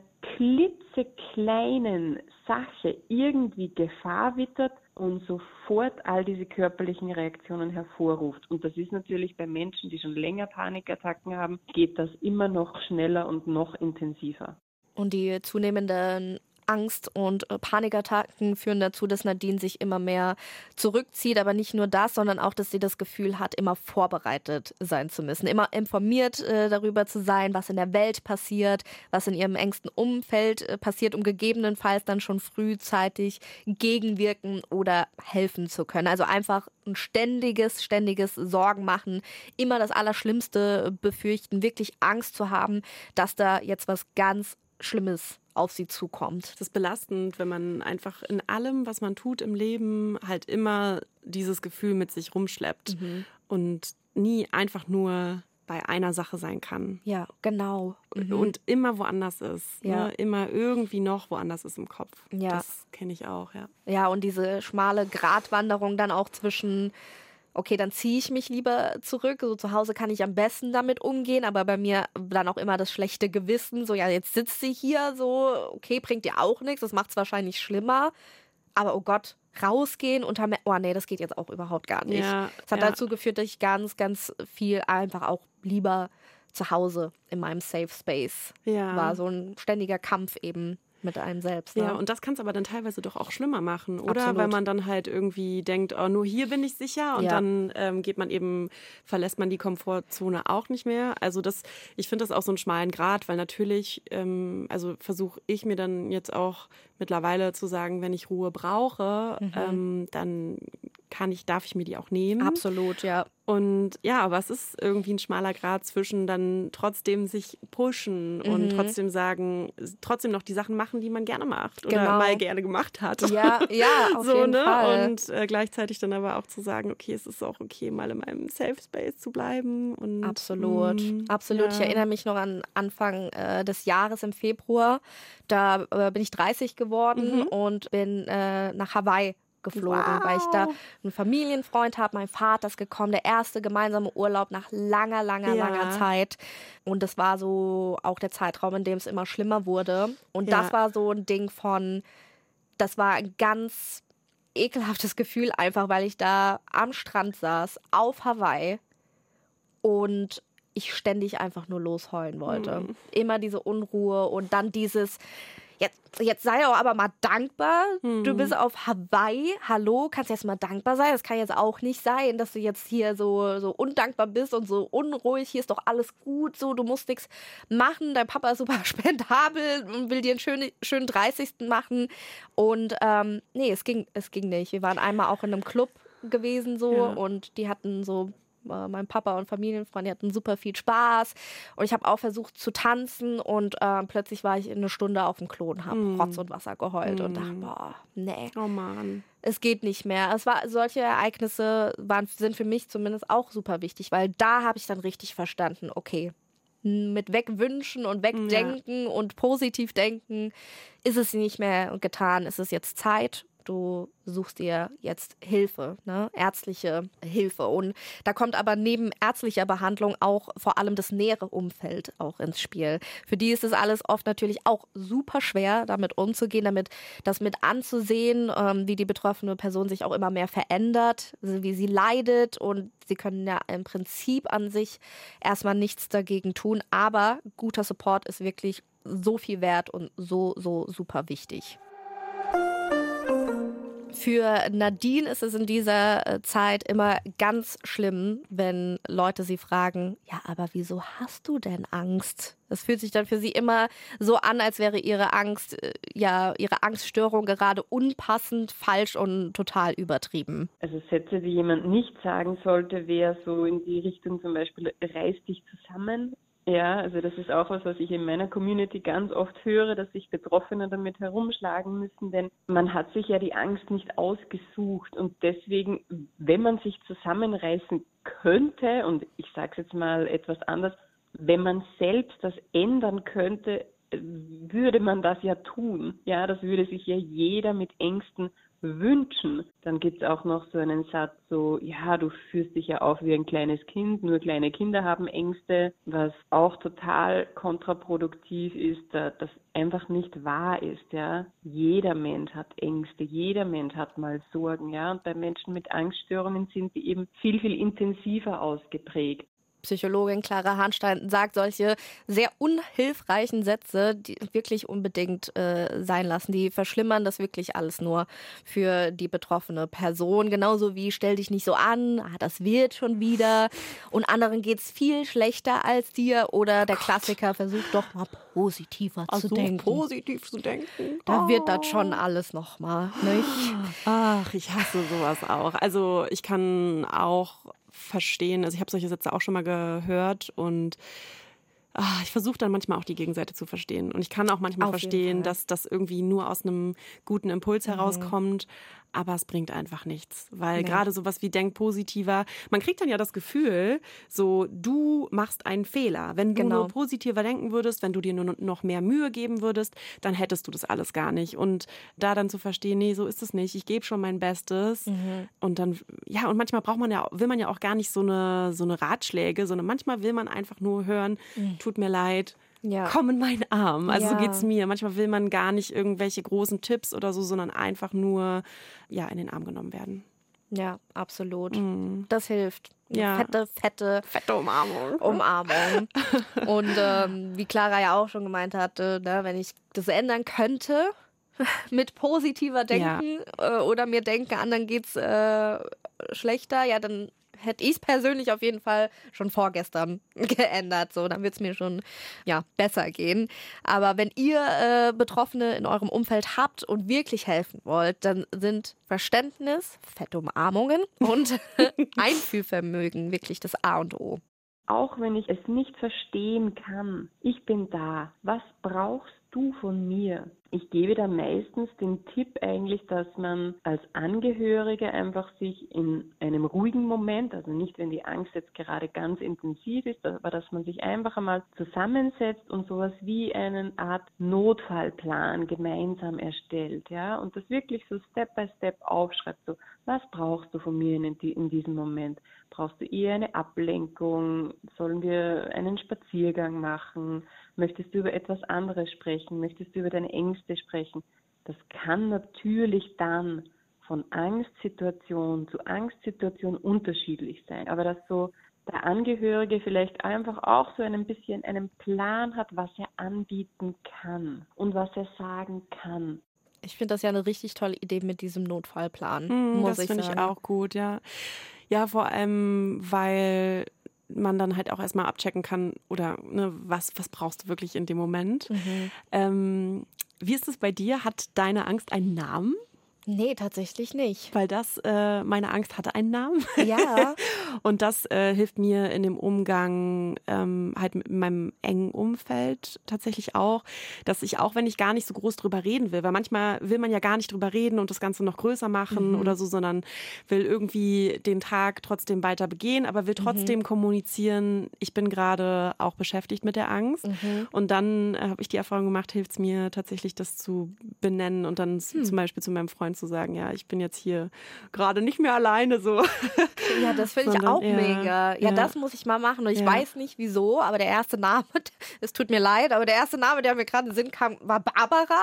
klitzekleinen Sache irgendwie Gefahr wittert und sofort all diese körperlichen Reaktionen hervorruft. Und das ist natürlich bei Menschen, die schon länger Panikattacken haben, geht das immer noch schneller und noch intensiver. Und die zunehmenden Angst- und Panikattacken führen dazu, dass Nadine sich immer mehr zurückzieht. Aber nicht nur das, sondern auch, dass sie das Gefühl hat, immer vorbereitet sein zu müssen. Immer informiert darüber zu sein, was in der Welt passiert, was in ihrem engsten Umfeld passiert, um gegebenenfalls dann schon frühzeitig gegenwirken oder helfen zu können. Also einfach ein ständiges Sorgen machen, immer das Allerschlimmste befürchten, wirklich Angst zu haben, dass da jetzt was ganz Schlimmes auf sie zukommt. Das ist belastend, wenn man einfach in allem, was man tut im Leben, halt immer dieses Gefühl mit sich rumschleppt und nie einfach nur bei einer Sache sein kann. Ja, genau. Und immer woanders ist. Ja. Ne? Immer irgendwie noch woanders ist im Kopf. Ja. Das kenne ich auch, ja. Ja, und diese schmale Gratwanderung dann auch zwischen, okay, dann ziehe ich mich lieber zurück. So zu Hause kann ich am besten damit umgehen, aber bei mir dann auch immer das schlechte Gewissen. So, ja, jetzt sitzt sie hier, so, okay, bringt dir auch nichts, das macht es wahrscheinlich schlimmer. Aber oh Gott, rausgehen und oh nee, das geht jetzt auch überhaupt gar nicht. Ja, das hat dazu geführt, dass ich ganz viel einfach auch lieber zu Hause in meinem Safe Space war. So ein ständiger Kampf eben mit einem selbst. Ne? Ja, und das kann es aber dann teilweise doch auch schlimmer machen, oder? Absolut. Weil man dann halt irgendwie denkt, oh, nur hier bin ich sicher und dann verlässt man die Komfortzone auch nicht mehr. Also ich finde das auch so einen schmalen Grat, weil natürlich, versuche ich mir dann jetzt auch mittlerweile zu sagen, wenn ich Ruhe brauche, dann darf ich mir die auch nehmen. Absolut, ja. Und ja, aber es ist irgendwie ein schmaler Grat zwischen dann trotzdem sich pushen und trotzdem noch die Sachen machen, die man gerne macht oder mal gerne gemacht hat. Ja, auf jeden Fall. Und gleichzeitig dann aber auch zu sagen, okay, es ist auch okay, mal in meinem Safe Space zu bleiben. Und, Absolut. Ja. Ich erinnere mich noch an Anfang des Jahres im Februar. Da bin ich 30 geworden und bin nach Hawaii geflogen, weil ich da einen Familienfreund habe. Mein Vater ist gekommen, der erste gemeinsame Urlaub nach langer Zeit. Und das war so auch der Zeitraum, in dem es immer schlimmer wurde. Und das war so ein Ding das war ein ganz ekelhaftes Gefühl einfach, weil ich da am Strand saß, auf Hawaii und ich ständig einfach nur losheulen wollte. Immer diese Unruhe und dann dieses Jetzt sei doch aber mal dankbar. Du bist auf Hawaii. Hallo, kannst jetzt mal dankbar sein. Das kann jetzt auch nicht sein, dass du jetzt hier so undankbar bist und so unruhig. Hier ist doch alles gut. So, du musst nichts machen. Dein Papa ist super spendabel und will dir einen schönen 30. machen. Und nee, es ging nicht. Wir waren einmal auch in einem Club gewesen und die hatten so mein Papa und Familienfreund, die hatten super viel Spaß und ich habe auch versucht zu tanzen und plötzlich war ich in eine Stunde auf dem Klo und habe Rotz und Wasser geheult und dachte, boah, nee. Oh Mann. Es geht nicht mehr. Solche Ereignisse sind für mich zumindest auch super wichtig, weil da habe ich dann richtig verstanden, okay, mit wegwünschen und wegdenken und positiv denken ist es nicht mehr getan, ist es jetzt Zeit. Du suchst dir jetzt Hilfe, ne? Ärztliche Hilfe. Und da kommt aber neben ärztlicher Behandlung auch vor allem das nähere Umfeld auch ins Spiel. Für die ist es alles oft natürlich auch super schwer, damit umzugehen, das mit anzusehen, wie die betroffene Person sich auch immer mehr verändert, wie sie leidet. Und sie können ja im Prinzip an sich erstmal nichts dagegen tun. Aber guter Support ist wirklich so viel wert und so super wichtig. Für Nadine ist es in dieser Zeit immer ganz schlimm, wenn Leute sie fragen, ja, aber wieso hast du denn Angst? Es fühlt sich dann für sie immer so an, als wäre ihre Angststörung gerade unpassend, falsch und total übertrieben. Also Sätze, die jemand nicht sagen sollte, wäre so in die Richtung zum Beispiel, reiß dich zusammen. Ja, also das ist auch was ich in meiner Community ganz oft höre, dass sich Betroffene damit herumschlagen müssen, denn man hat sich ja die Angst nicht ausgesucht und deswegen, wenn man sich zusammenreißen könnte, und ich sage es jetzt mal etwas anders, wenn man selbst das ändern könnte, würde man das ja tun. Ja, das würde sich ja jeder mit Ängsten wünschen. Dann gibt es auch noch so einen Satz so, ja, du führst dich ja auf wie ein kleines Kind, nur kleine Kinder haben Ängste, was auch total kontraproduktiv ist, das einfach nicht wahr ist, ja. Jeder Mensch hat Ängste, jeder Mensch hat mal Sorgen, ja. Und bei Menschen mit Angststörungen sind sie eben viel, viel intensiver ausgeprägt. Psychologin Clara Hahnstein sagt solche sehr unhilfreichen Sätze, die wirklich unbedingt sein lassen. Die verschlimmern das wirklich alles nur für die betroffene Person. Genauso wie stell dich nicht so an, das wird schon wieder. Und anderen geht's viel schlechter als dir. Oder der Klassiker, versuch doch mal positiver zu denken. Positiv zu denken. Da wird das schon alles nochmal, nicht? Ach, ich hasse sowas auch. Also ich kann auch verstehen, also ich habe solche Sätze auch schon mal gehört und ich versuche dann manchmal auch die Gegenseite zu verstehen. Und ich kann auch manchmal verstehen, dass das irgendwie nur aus einem guten Impuls herauskommt. Aber es bringt einfach nichts. Weil gerade sowas wie denk positiver, man kriegt dann ja das Gefühl, so du machst einen Fehler. Wenn du nur positiver denken würdest, wenn du dir nur noch mehr Mühe geben würdest, dann hättest du das alles gar nicht. Und da dann zu verstehen, nee, so ist es nicht. Ich gebe schon mein Bestes. Und dann, ja, und manchmal will man ja auch gar nicht so eine Ratschläge, sondern manchmal will man einfach nur hören, tut mir leid. Ja. Komm in meinen Arm. Also so geht's mir. Manchmal will man gar nicht irgendwelche großen Tipps oder so, sondern einfach nur in den Arm genommen werden. Ja, absolut. Das hilft. Ja. Fette Umarmung. Und wie Clara ja auch schon gemeint hatte, ne, wenn ich das ändern könnte, mit positiver Denken oder mir denke, anderen geht's schlechter, ja, dann hätte ich es persönlich auf jeden Fall schon vorgestern geändert. So, dann wird es mir schon besser gehen. Aber wenn ihr Betroffene in eurem Umfeld habt und wirklich helfen wollt, dann sind Verständnis, fette Umarmungen und Einfühlvermögen wirklich das A und O. Auch wenn ich es nicht verstehen kann, ich bin da. Was brauchst du von mir? Ich gebe da meistens den Tipp eigentlich, dass man als Angehörige einfach sich in einem ruhigen Moment, also nicht wenn die Angst jetzt gerade ganz intensiv ist, aber dass man sich einfach einmal zusammensetzt und sowas wie eine Art Notfallplan gemeinsam erstellt, ja, und das wirklich so Step by Step aufschreibt, so, was brauchst du von mir in diesem Moment? Brauchst du eher eine Ablenkung? Sollen wir einen Spaziergang machen? Möchtest du über etwas anderes sprechen? Möchtest du über deine Ängste sprechen? Das kann natürlich dann von Angstsituation zu Angstsituation unterschiedlich sein. Aber dass so der Angehörige vielleicht einfach auch so ein bisschen einen Plan hat, was er anbieten kann und was er sagen kann. Ich finde das ja eine richtig tolle Idee mit diesem Notfallplan, muss ich sagen. Das finde ich auch gut, ja. Ja, vor allem, weil man dann halt auch erstmal abchecken kann, oder ne, was brauchst du wirklich in dem Moment. Wie ist es bei dir? Hat deine Angst einen Namen? Nee, tatsächlich nicht. Weil meine Angst hatte einen Namen. Ja. Und das hilft mir in dem Umgang halt mit meinem engen Umfeld tatsächlich auch, dass ich auch, wenn ich gar nicht so groß drüber reden will, weil manchmal will man ja gar nicht drüber reden und das Ganze noch größer machen oder so, sondern will irgendwie den Tag trotzdem weiter begehen, aber will trotzdem kommunizieren, ich bin gerade auch beschäftigt mit der Angst. Und dann habe ich die Erfahrung gemacht, hilft es mir tatsächlich, das zu benennen und dann zum Beispiel zu meinem Freund zu sagen, ja, ich bin jetzt hier gerade nicht mehr alleine so. Ja, das finde ich auch mega. Ja, das muss ich mal machen und ich weiß nicht wieso, aber der erste Name, es tut mir leid, aber der erste Name, der mir gerade in den Sinn kam, war Barbara.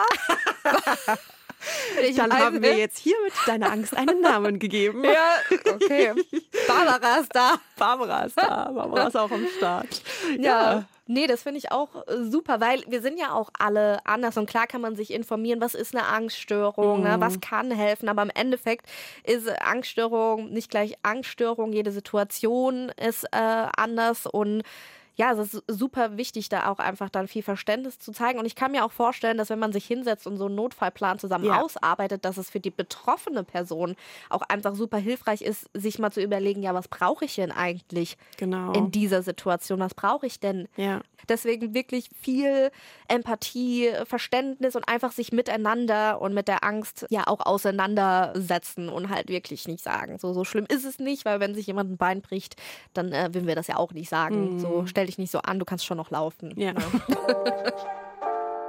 Dann haben wir jetzt hiermit deiner Angst einen Namen gegeben. Ja, okay. Barbara ist da. Barbara ist auch am Start. Ja. Nee, das finde ich auch super, weil wir sind ja auch alle anders und klar kann man sich informieren, was ist eine Angststörung, ne? Was kann helfen, aber im Endeffekt ist Angststörung nicht gleich Angststörung, jede Situation ist anders und ja, es ist super wichtig, da auch einfach dann viel Verständnis zu zeigen. Und ich kann mir auch vorstellen, dass wenn man sich hinsetzt und so einen Notfallplan zusammen ausarbeitet, dass es für die betroffene Person auch einfach super hilfreich ist, sich mal zu überlegen, ja, was brauche ich denn eigentlich in dieser Situation? Was brauche ich denn? Ja. Deswegen wirklich viel Empathie, Verständnis und einfach sich miteinander und mit der Angst ja auch auseinandersetzen und halt wirklich nicht sagen, so schlimm ist es nicht, weil wenn sich jemand ein Bein bricht, dann würden wir das ja auch nicht sagen. So, stell dich nicht so an, du kannst schon noch laufen. Ja.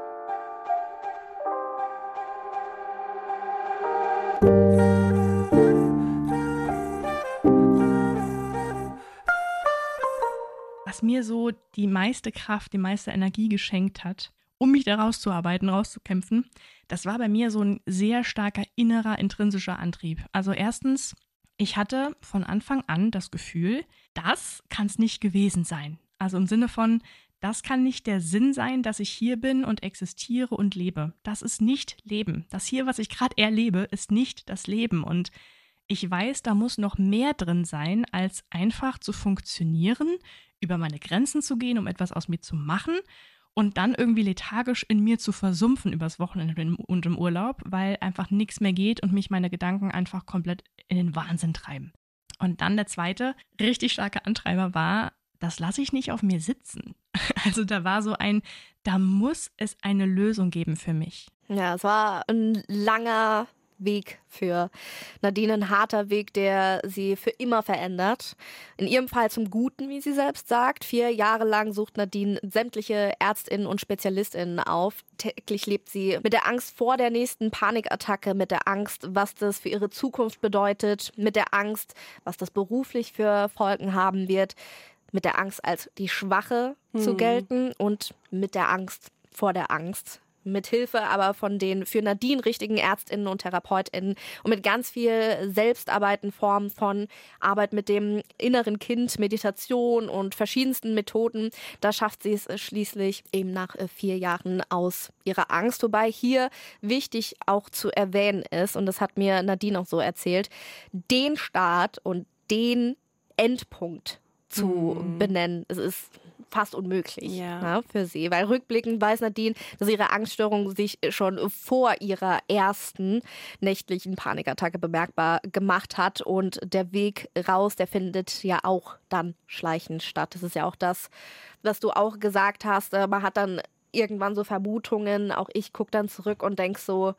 was mir so die meiste Kraft, die meiste Energie geschenkt hat, um mich da rauszuarbeiten, rauszukämpfen, das war bei mir so ein sehr starker innerer, intrinsischer Antrieb. Also erstens, ich hatte von Anfang an das Gefühl, das kann es nicht gewesen sein. Also im Sinne von, das kann nicht der Sinn sein, dass ich hier bin und existiere und lebe. Das ist nicht Leben. Das hier, was ich gerade erlebe, ist nicht das Leben. Und ich weiß, da muss noch mehr drin sein, als einfach zu funktionieren, über meine Grenzen zu gehen, um etwas aus mir zu machen und dann irgendwie lethargisch in mir zu versumpfen übers Wochenende und im Urlaub, weil einfach nichts mehr geht und mich meine Gedanken einfach komplett in den Wahnsinn treiben. Und dann der zweite richtig starke Antreiber war, das lasse ich nicht auf mir sitzen. Also da war so da muss es eine Lösung geben für mich. Ja, es war ein langer Weg für Nadine, ein harter Weg, der sie für immer verändert. In ihrem Fall zum Guten, wie sie selbst sagt. 4 Jahre lang sucht Nadine sämtliche ÄrztInnen und SpezialistInnen auf. Täglich lebt sie mit der Angst vor der nächsten Panikattacke, mit der Angst, was das für ihre Zukunft bedeutet, mit der Angst, was das beruflich für Folgen haben wird, mit der Angst, als die Schwache zu gelten und mit der Angst vor der Angst. Mit Hilfe aber von den für Nadine richtigen ÄrztInnen und TherapeutInnen und mit ganz viel Selbstarbeit in Form von Arbeit mit dem inneren Kind, Meditation und verschiedensten Methoden. Da schafft sie es schließlich eben nach 4 Jahren aus ihrer Angst. Wobei hier wichtig auch zu erwähnen ist, und das hat mir Nadine auch so erzählt, den Start und den Endpunkt zu benennen. Es ist fast unmöglich für sie, weil rückblickend weiß Nadine, dass ihre Angststörung sich schon vor ihrer ersten nächtlichen Panikattacke bemerkbar gemacht hat und der Weg raus, der findet ja auch dann schleichend statt. Das ist ja auch das, was du auch gesagt hast. Man hat dann irgendwann so Vermutungen, auch ich gucke dann zurück und denke so,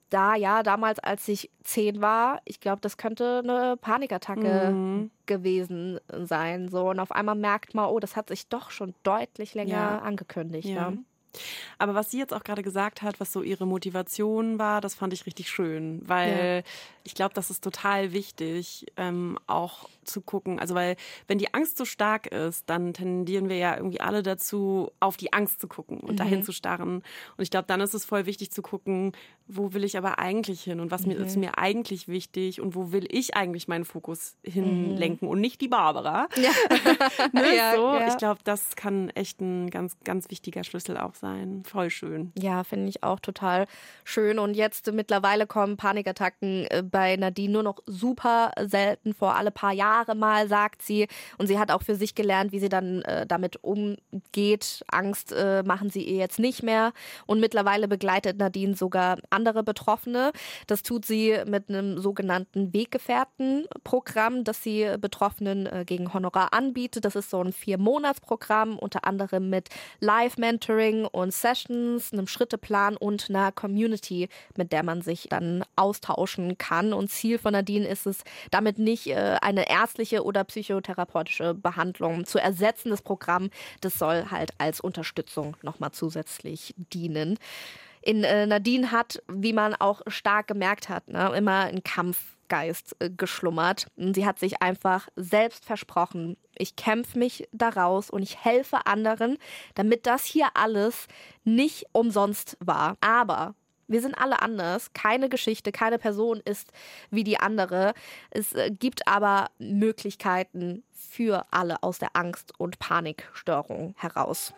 damals, als ich 10 war, ich glaube, das könnte eine Panikattacke gewesen sein. So. Und auf einmal merkt man, das hat sich doch schon deutlich länger angekündigt. Ja. Ne? Aber was sie jetzt auch gerade gesagt hat, was so ihre Motivation war, das fand ich richtig schön, weil ich glaube, das ist total wichtig, auch zu gucken. Also weil, wenn die Angst so stark ist, dann tendieren wir ja irgendwie alle dazu, auf die Angst zu gucken und dahin zu starren. Und ich glaube, dann ist es voll wichtig zu gucken, wo will ich aber eigentlich hin und was ist mir eigentlich wichtig und wo will ich eigentlich meinen Fokus hinlenken und nicht die Barbara. Ja. Ich glaube, das kann echt ein ganz, ganz wichtiger Schlüssel auch sein. Voll schön. Ja, finde ich auch total schön. Und jetzt mittlerweile kommen Panikattacken bei Nadine nur noch super selten vor, alle paar Jahre mal, sagt sie. Und sie hat auch für sich gelernt, wie sie dann damit umgeht. Angst machen sie ihr jetzt nicht mehr. Und mittlerweile begleitet Nadine sogar andere Betroffene. Das tut sie mit einem sogenannten Weggefährtenprogramm, das sie Betroffenen gegen Honorar anbietet. Das ist so ein 4-Monats-Programm, unter anderem mit Live-Mentoring und Sessions, einem Schritteplan und einer Community, mit der man sich dann austauschen kann. Und Ziel von Nadine ist es, damit nicht eine ärztliche oder psychotherapeutische Behandlung zu ersetzen. Das Programm, das soll halt als Unterstützung nochmal zusätzlich dienen. In Nadine hat, wie man auch stark gemerkt hat, immer ein Kampfgeist geschlummert. Und sie hat sich einfach selbst versprochen, ich kämpfe mich daraus und ich helfe anderen, damit das hier alles nicht umsonst war. Aber wir sind alle anders. Keine Geschichte, keine Person ist wie die andere. Es gibt aber Möglichkeiten für alle aus der Angst- und Panikstörung heraus.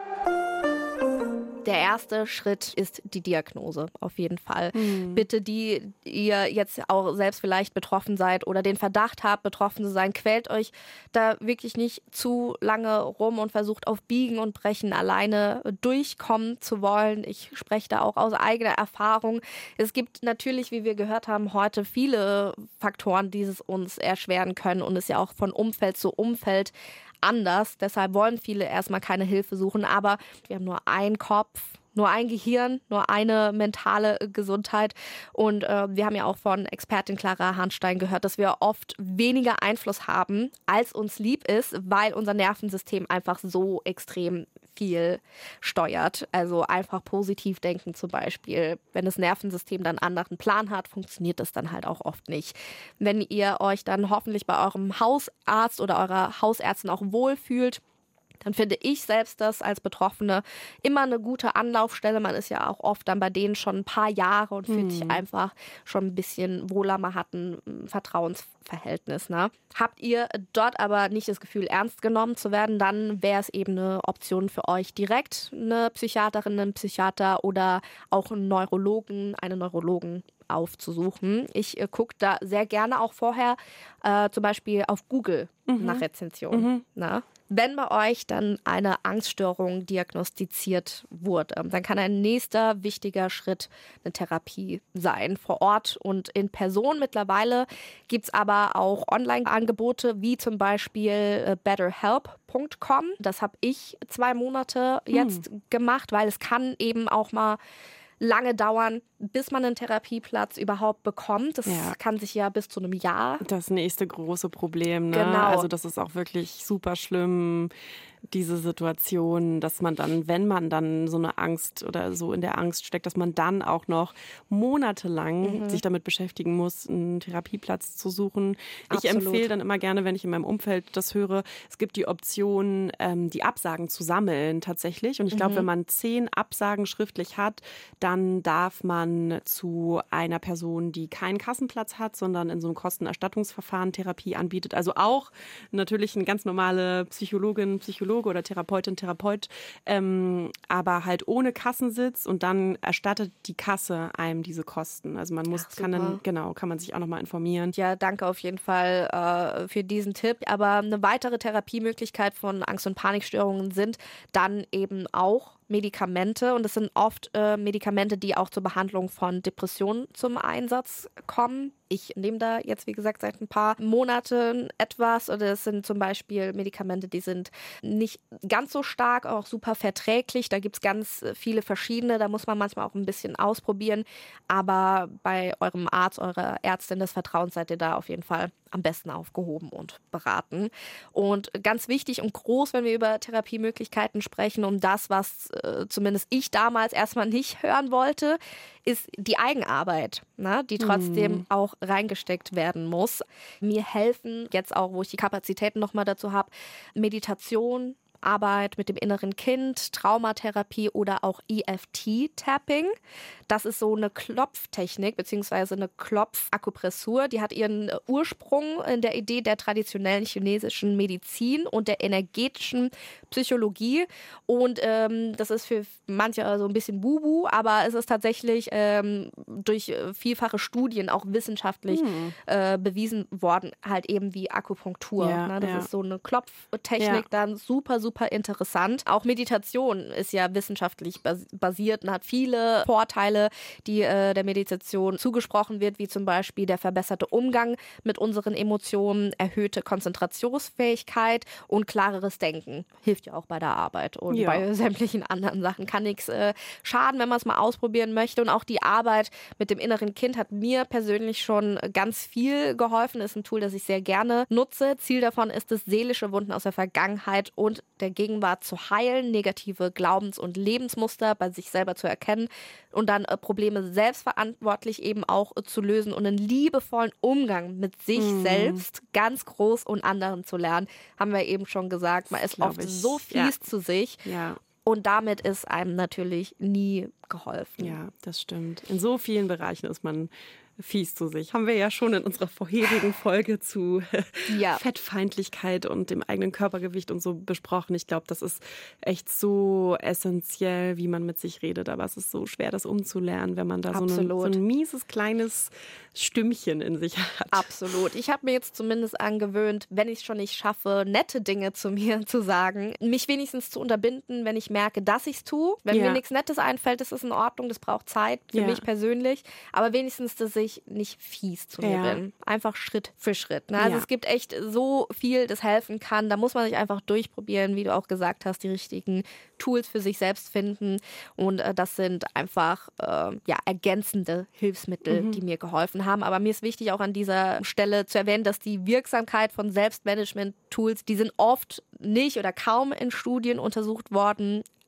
Der erste Schritt ist die Diagnose, auf jeden Fall. Bitte, die ihr jetzt auch selbst vielleicht betroffen seid oder den Verdacht habt, betroffen zu sein, quält euch da wirklich nicht zu lange rum und versucht auf Biegen und Brechen alleine durchkommen zu wollen. Ich spreche da auch aus eigener Erfahrung. Es gibt natürlich, wie wir gehört haben, heute viele Faktoren, die es uns erschweren können und es ja auch von Umfeld zu Umfeld anders. Deshalb wollen viele erstmal keine Hilfe suchen. Aber wir haben nur einen Kopf, nur ein Gehirn, nur eine mentale Gesundheit. Und wir haben ja auch von Expertin Clara Harnstein gehört, dass wir oft weniger Einfluss haben, als uns lieb ist, weil unser Nervensystem einfach so extrem viel steuert. Also einfach positiv denken zum Beispiel. Wenn das Nervensystem dann einen anderen Plan hat, funktioniert das dann halt auch oft nicht. Wenn ihr euch dann hoffentlich bei eurem Hausarzt oder eurer Hausärztin auch wohlfühlt, dann finde ich selbst das als Betroffene immer eine gute Anlaufstelle. Man ist ja auch oft dann bei denen schon ein paar Jahre und fühlt sich einfach schon ein bisschen wohler. Man hat ein Vertrauensverhältnis. Ne? Habt ihr dort aber nicht das Gefühl, ernst genommen zu werden, dann wäre es eben eine Option für euch, direkt eine Psychiaterin, einen Psychiater oder auch einen Neurologen, eine Neurologen aufzusuchen. Ich gucke da sehr gerne auch vorher zum Beispiel auf Google nach Rezensionen. Ne? Wenn bei euch dann eine Angststörung diagnostiziert wurde, dann kann ein nächster wichtiger Schritt eine Therapie sein, vor Ort und in Person. Mittlerweile gibt es aber auch Online-Angebote, wie zum Beispiel betterhelp.com. Das habe ich 2 Monate jetzt gemacht, weil es kann eben auch mal lange dauern, bis man einen Therapieplatz überhaupt bekommt. Das kann sich ja bis zu einem Jahr. Das nächste große Problem. Ne? Genau. Also das ist auch wirklich super schlimm, diese Situation, dass man dann, wenn man dann so eine Angst oder so in der Angst steckt, dass man dann auch noch monatelang sich damit beschäftigen muss, einen Therapieplatz zu suchen. Absolut. Ich empfehle dann immer gerne, wenn ich in meinem Umfeld das höre, es gibt die Option, die Absagen zu sammeln tatsächlich. Und ich glaube, wenn man 10 Absagen schriftlich hat, dann darf man zu einer Person, die keinen Kassenplatz hat, sondern in so einem Kostenerstattungsverfahren Therapie anbietet. Also auch natürlich eine ganz normale Psychologin, Psychologe oder Therapeutin, Therapeut, aber halt ohne Kassensitz und dann erstattet die Kasse einem diese Kosten. Also man muss, kann man sich auch nochmal informieren. Ja, danke auf jeden Fall für diesen Tipp. Aber eine weitere Therapiemöglichkeit von Angst- und Panikstörungen sind dann eben auch Medikamente. Und das sind oft Medikamente, die auch zur Behandlung von Depressionen zum Einsatz kommen. Ich nehme da jetzt, wie gesagt, seit ein paar Monaten etwas. Oder es sind zum Beispiel Medikamente, die sind nicht ganz so stark, auch super verträglich. Da gibt es ganz viele verschiedene. Da muss man manchmal auch ein bisschen ausprobieren. Aber bei eurem Arzt, eurer Ärztin des Vertrauens seid ihr da auf jeden Fall am besten aufgehoben und beraten. Und ganz wichtig und groß, wenn wir über Therapiemöglichkeiten sprechen, um das, was zumindest ich damals erstmal nicht hören wollte, ist die Eigenarbeit, ne, die trotzdem auch reingesteckt werden muss. Mir helfen jetzt auch, wo ich die Kapazitäten nochmal dazu habe, Meditation, Arbeit mit dem inneren Kind, Traumatherapie oder auch EFT-Tapping. Das ist so eine Klopftechnik bzw. eine Klopfakupressur. Die hat ihren Ursprung in der Idee der traditionellen chinesischen Medizin und der energetischen Psychologie. Und das ist für manche so ein bisschen Bubu, aber es ist tatsächlich durch vielfache Studien auch wissenschaftlich bewiesen worden, halt eben wie Akupunktur. Ja, ne? Das ist so eine Klopftechnik, dann super, super interessant. Auch Meditation ist ja wissenschaftlich basiert und hat viele Vorteile, die der Meditation zugesprochen wird, wie zum Beispiel der verbesserte Umgang mit unseren Emotionen, erhöhte Konzentrationsfähigkeit und klareres Denken. Hilft ja auch bei der Arbeit und bei sämtlichen anderen Sachen. Kann nichts schaden, wenn man es mal ausprobieren möchte. Und auch die Arbeit mit dem inneren Kind hat mir persönlich schon ganz viel geholfen. Ist ein Tool, das ich sehr gerne nutze. Ziel davon ist es, seelische Wunden aus der Vergangenheit und der Gegenwart zu heilen, negative Glaubens- und Lebensmuster bei sich selber zu erkennen und dann Probleme selbstverantwortlich eben auch zu lösen und einen liebevollen Umgang mit sich selbst ganz groß und anderen zu lernen. Haben wir eben schon gesagt, man ist oft so fies zu sich. Ja. Und damit ist einem natürlich nie geholfen. Ja, das stimmt. In so vielen Bereichen ist man fies zu sich. Haben wir ja schon in unserer vorherigen Folge zu Fettfeindlichkeit und dem eigenen Körpergewicht und so besprochen. Ich glaube, das ist echt so essentiell, wie man mit sich redet. Aber es ist so schwer, das umzulernen, wenn man da so ein mieses, kleines Stimmchen in sich hat. Absolut. Ich habe mir jetzt zumindest angewöhnt, wenn ich es schon nicht schaffe, nette Dinge zu mir zu sagen, mich wenigstens zu unterbinden, wenn ich merke, dass ich es tue. Wenn mir nichts Nettes einfällt, ist es in Ordnung. Das braucht Zeit für mich persönlich. Aber wenigstens, dass ich nicht fies zu mir bin. Einfach Schritt für Schritt. Ne? Also es gibt echt so viel, das helfen kann. Da muss man sich einfach durchprobieren, wie du auch gesagt hast, die richtigen Tools für sich selbst finden. Und das sind einfach ergänzende Hilfsmittel, die mir geholfen haben. Aber mir ist wichtig, auch an dieser Stelle zu erwähnen, dass die Wirksamkeit von Selbstmanagement-Tools, die sind oft nicht oder kaum in Studien untersucht worden.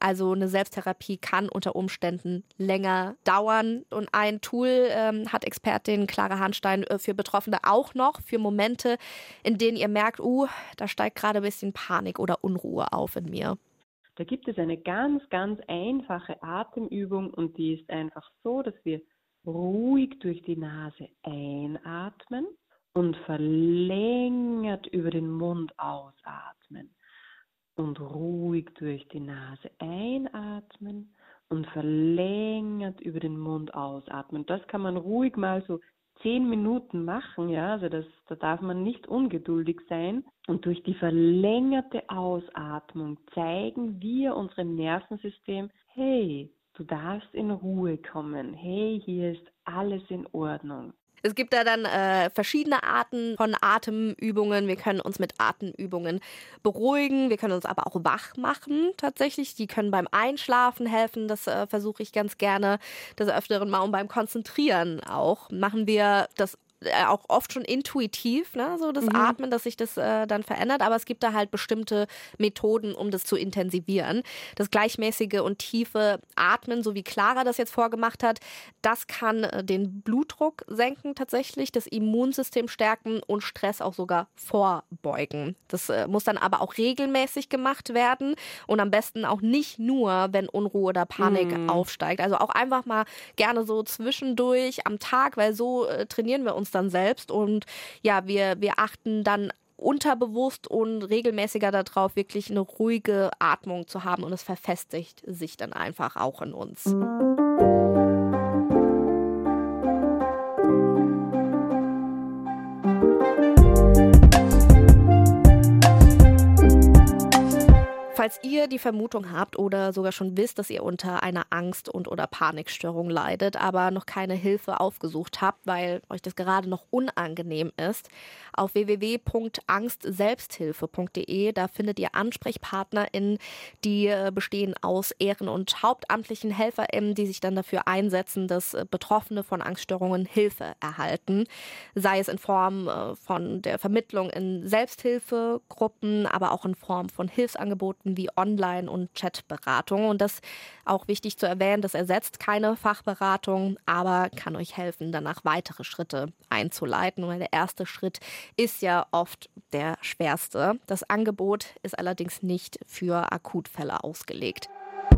Also eine Selbsttherapie kann unter Umständen länger dauern. Und ein Tool hat Expertin Clara Hanstein für Betroffene auch noch, für Momente, in denen ihr merkt, da steigt gerade ein bisschen Panik oder Unruhe auf in mir. Da gibt es eine ganz, ganz einfache Atemübung und die ist einfach so, dass wir ruhig durch die Nase einatmen und verlängert über den Mund ausatmen. Und ruhig durch die Nase einatmen und verlängert über den Mund ausatmen. Das kann man ruhig mal so 10 Minuten machen, ja, also da darf man nicht ungeduldig sein. Und durch die verlängerte Ausatmung zeigen wir unserem Nervensystem, hey, du darfst in Ruhe kommen, hey, hier ist alles in Ordnung. Es gibt da dann verschiedene Arten von Atemübungen. Wir können uns mit Atemübungen beruhigen. Wir können uns aber auch wach machen tatsächlich. Die können beim Einschlafen helfen. Das versuche ich ganz gerne des Öfteren mal. Und beim Konzentrieren auch machen wir das auch oft schon intuitiv, ne, so das Atmen, dass sich das dann verändert. Aber es gibt da halt bestimmte Methoden, um das zu intensivieren. Das gleichmäßige und tiefe Atmen, so wie Clara das jetzt vorgemacht hat, das kann den Blutdruck senken tatsächlich, das Immunsystem stärken und Stress auch sogar vorbeugen. Das muss dann aber auch regelmäßig gemacht werden und am besten auch nicht nur, wenn Unruhe oder Panik aufsteigt. Also auch einfach mal gerne so zwischendurch am Tag, weil so trainieren wir uns dann selbst und ja, wir achten dann unterbewusst und regelmäßiger darauf, wirklich eine ruhige Atmung zu haben und es verfestigt sich dann einfach auch in uns. Falls ihr die Vermutung habt oder sogar schon wisst, dass ihr unter einer Angst- oder Panikstörung leidet, aber noch keine Hilfe aufgesucht habt, weil euch das gerade noch unangenehm ist, auf www.angstselbsthilfe.de, da findet ihr AnsprechpartnerInnen, die bestehen aus Ehren- und hauptamtlichen HelferInnen, die sich dann dafür einsetzen, dass Betroffene von Angststörungen Hilfe erhalten, sei es in Form von der Vermittlung in Selbsthilfegruppen, aber auch in Form von Hilfsangeboten wie Online- und Chatberatung. Und das auch wichtig zu erwähnen, das ersetzt keine Fachberatung, aber kann euch helfen, danach weitere Schritte einzuleiten. Und der erste Schritt ist ja oft der schwerste. Das Angebot ist allerdings nicht für Akutfälle ausgelegt.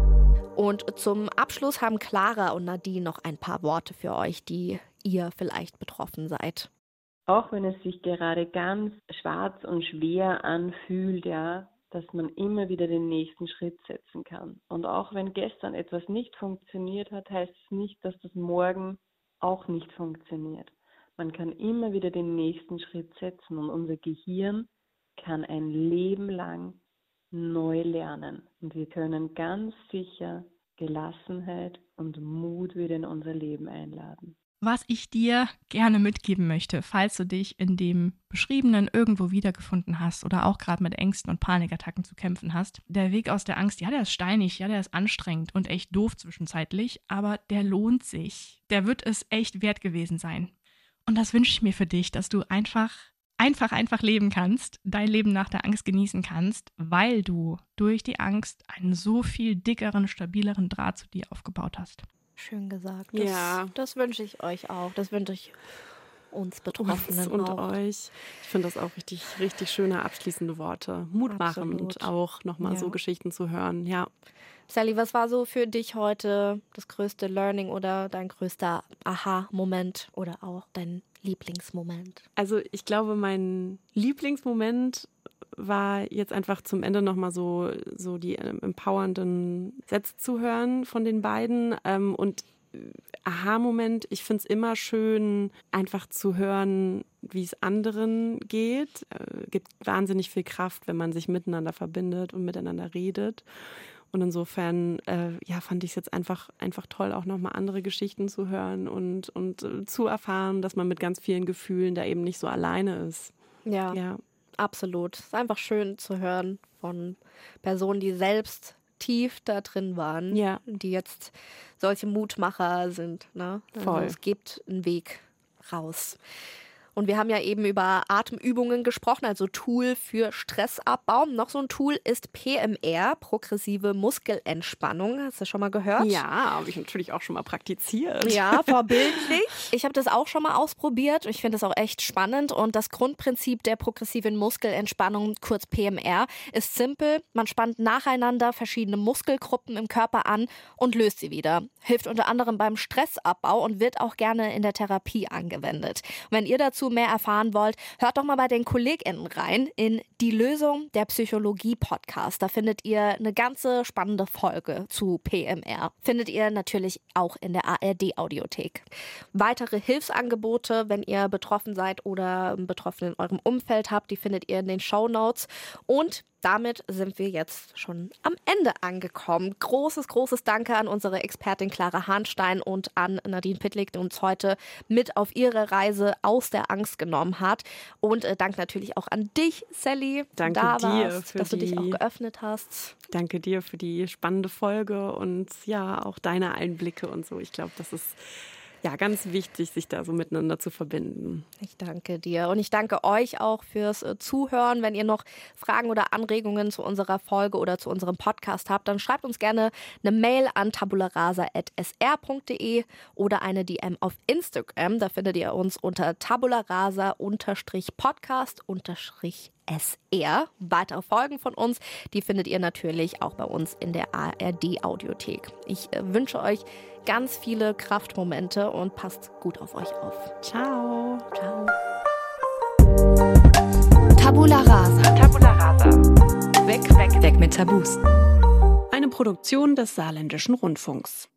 Und zum Abschluss haben Clara und Nadine noch ein paar Worte für euch, die ihr vielleicht betroffen seid. Auch wenn es sich gerade ganz schwarz und schwer anfühlt, ja, dass man immer wieder den nächsten Schritt setzen kann. Und auch wenn gestern etwas nicht funktioniert hat, heißt es nicht, dass das morgen auch nicht funktioniert. Man kann immer wieder den nächsten Schritt setzen und unser Gehirn kann ein Leben lang neu lernen. Und wir können ganz sicher Gelassenheit und Mut wieder in unser Leben einladen. Was ich dir gerne mitgeben möchte, falls du dich in dem Beschriebenen irgendwo wiedergefunden hast oder auch gerade mit Ängsten und Panikattacken zu kämpfen hast, der Weg aus der Angst, ja, der ist steinig, ja, der ist anstrengend und echt doof zwischenzeitlich, aber der lohnt sich. Der wird es echt wert gewesen sein. Und das wünsche ich mir für dich, dass du einfach leben kannst, dein Leben nach der Angst genießen kannst, weil du durch die Angst einen so viel dickeren, stabileren Draht zu dir aufgebaut hast. Schön gesagt. Das wünsche ich euch auch. Das wünsche ich uns Betroffenen und auch. euch. Ich finde das auch richtig, richtig schöne abschließende Worte. Mutmachend auch nochmal so Geschichten zu hören. Ja. Sally, was war so für dich heute das größte Learning oder dein größter Aha-Moment oder auch dein Lieblingsmoment? Also ich glaube, mein Lieblingsmoment war jetzt einfach zum Ende nochmal so die empowernden Sätze zu hören von den beiden. Und Aha-Moment, ich finde es immer schön, einfach zu hören, wie es anderen geht. Gibt wahnsinnig viel Kraft, wenn man sich miteinander verbindet und miteinander redet. Und insofern fand ich es jetzt einfach toll, auch nochmal andere Geschichten zu hören und zu erfahren, dass man mit ganz vielen Gefühlen da eben nicht so alleine ist. Ja. Absolut. Es ist einfach schön zu hören von Personen, die selbst tief da drin waren, die jetzt solche Mutmacher sind. Ne? Also Voll. es gibt einen Weg raus. Und wir haben ja eben über Atemübungen gesprochen, also Tool für Stressabbau. Noch so ein Tool ist PMR, progressive Muskelentspannung. Hast du schon mal gehört? Ja, habe ich natürlich auch schon mal praktiziert. Ja, vorbildlich. Ich habe das auch schon mal ausprobiert. Ich finde das auch echt spannend. Und das Grundprinzip der progressiven Muskelentspannung, kurz PMR, ist simpel. Man spannt nacheinander verschiedene Muskelgruppen im Körper an und löst sie wieder. Hilft unter anderem beim Stressabbau und wird auch gerne in der Therapie angewendet. Und wenn ihr dazu mehr erfahren wollt, hört doch mal bei den KollegInnen rein in Die Lösung, der Psychologie-Podcast. Da findet ihr eine ganze spannende Folge zu PMR. Findet ihr natürlich auch in der ARD-Audiothek. Weitere Hilfsangebote, wenn ihr betroffen seid oder einen Betroffenen in eurem Umfeld habt, die findet ihr in den Shownotes. Und damit sind wir jetzt schon am Ende angekommen. Großes Danke an unsere Expertin Clara Hahnstein und an Nadine Pittlik, die uns heute mit auf ihre Reise aus der Angst genommen hat. Und Dank natürlich auch an dich, Sally, Danke da dir, warst, dass du dich auch geöffnet hast. Danke dir für die spannende Folge und ja, auch deine Einblicke und so. Ich glaube, das ist ja ganz wichtig, sich da so miteinander zu verbinden. Ich danke dir und ich danke euch auch fürs Zuhören. Wenn ihr noch Fragen oder Anregungen zu unserer Folge oder zu unserem Podcast habt, dann schreibt uns gerne eine Mail an tabularasa@sr.de oder eine DM auf Instagram. Da findet ihr uns unter tabularasa_podcast_SR. Weitere Folgen von uns, die findet ihr natürlich auch bei uns in der ARD-Audiothek. Ich wünsche euch ganz viele Kraftmomente und passt gut auf euch auf. Ciao. Ciao. Tabula Rasa. Tabula Rasa. Weg mit Tabus. Eine Produktion des Saarländischen Rundfunks.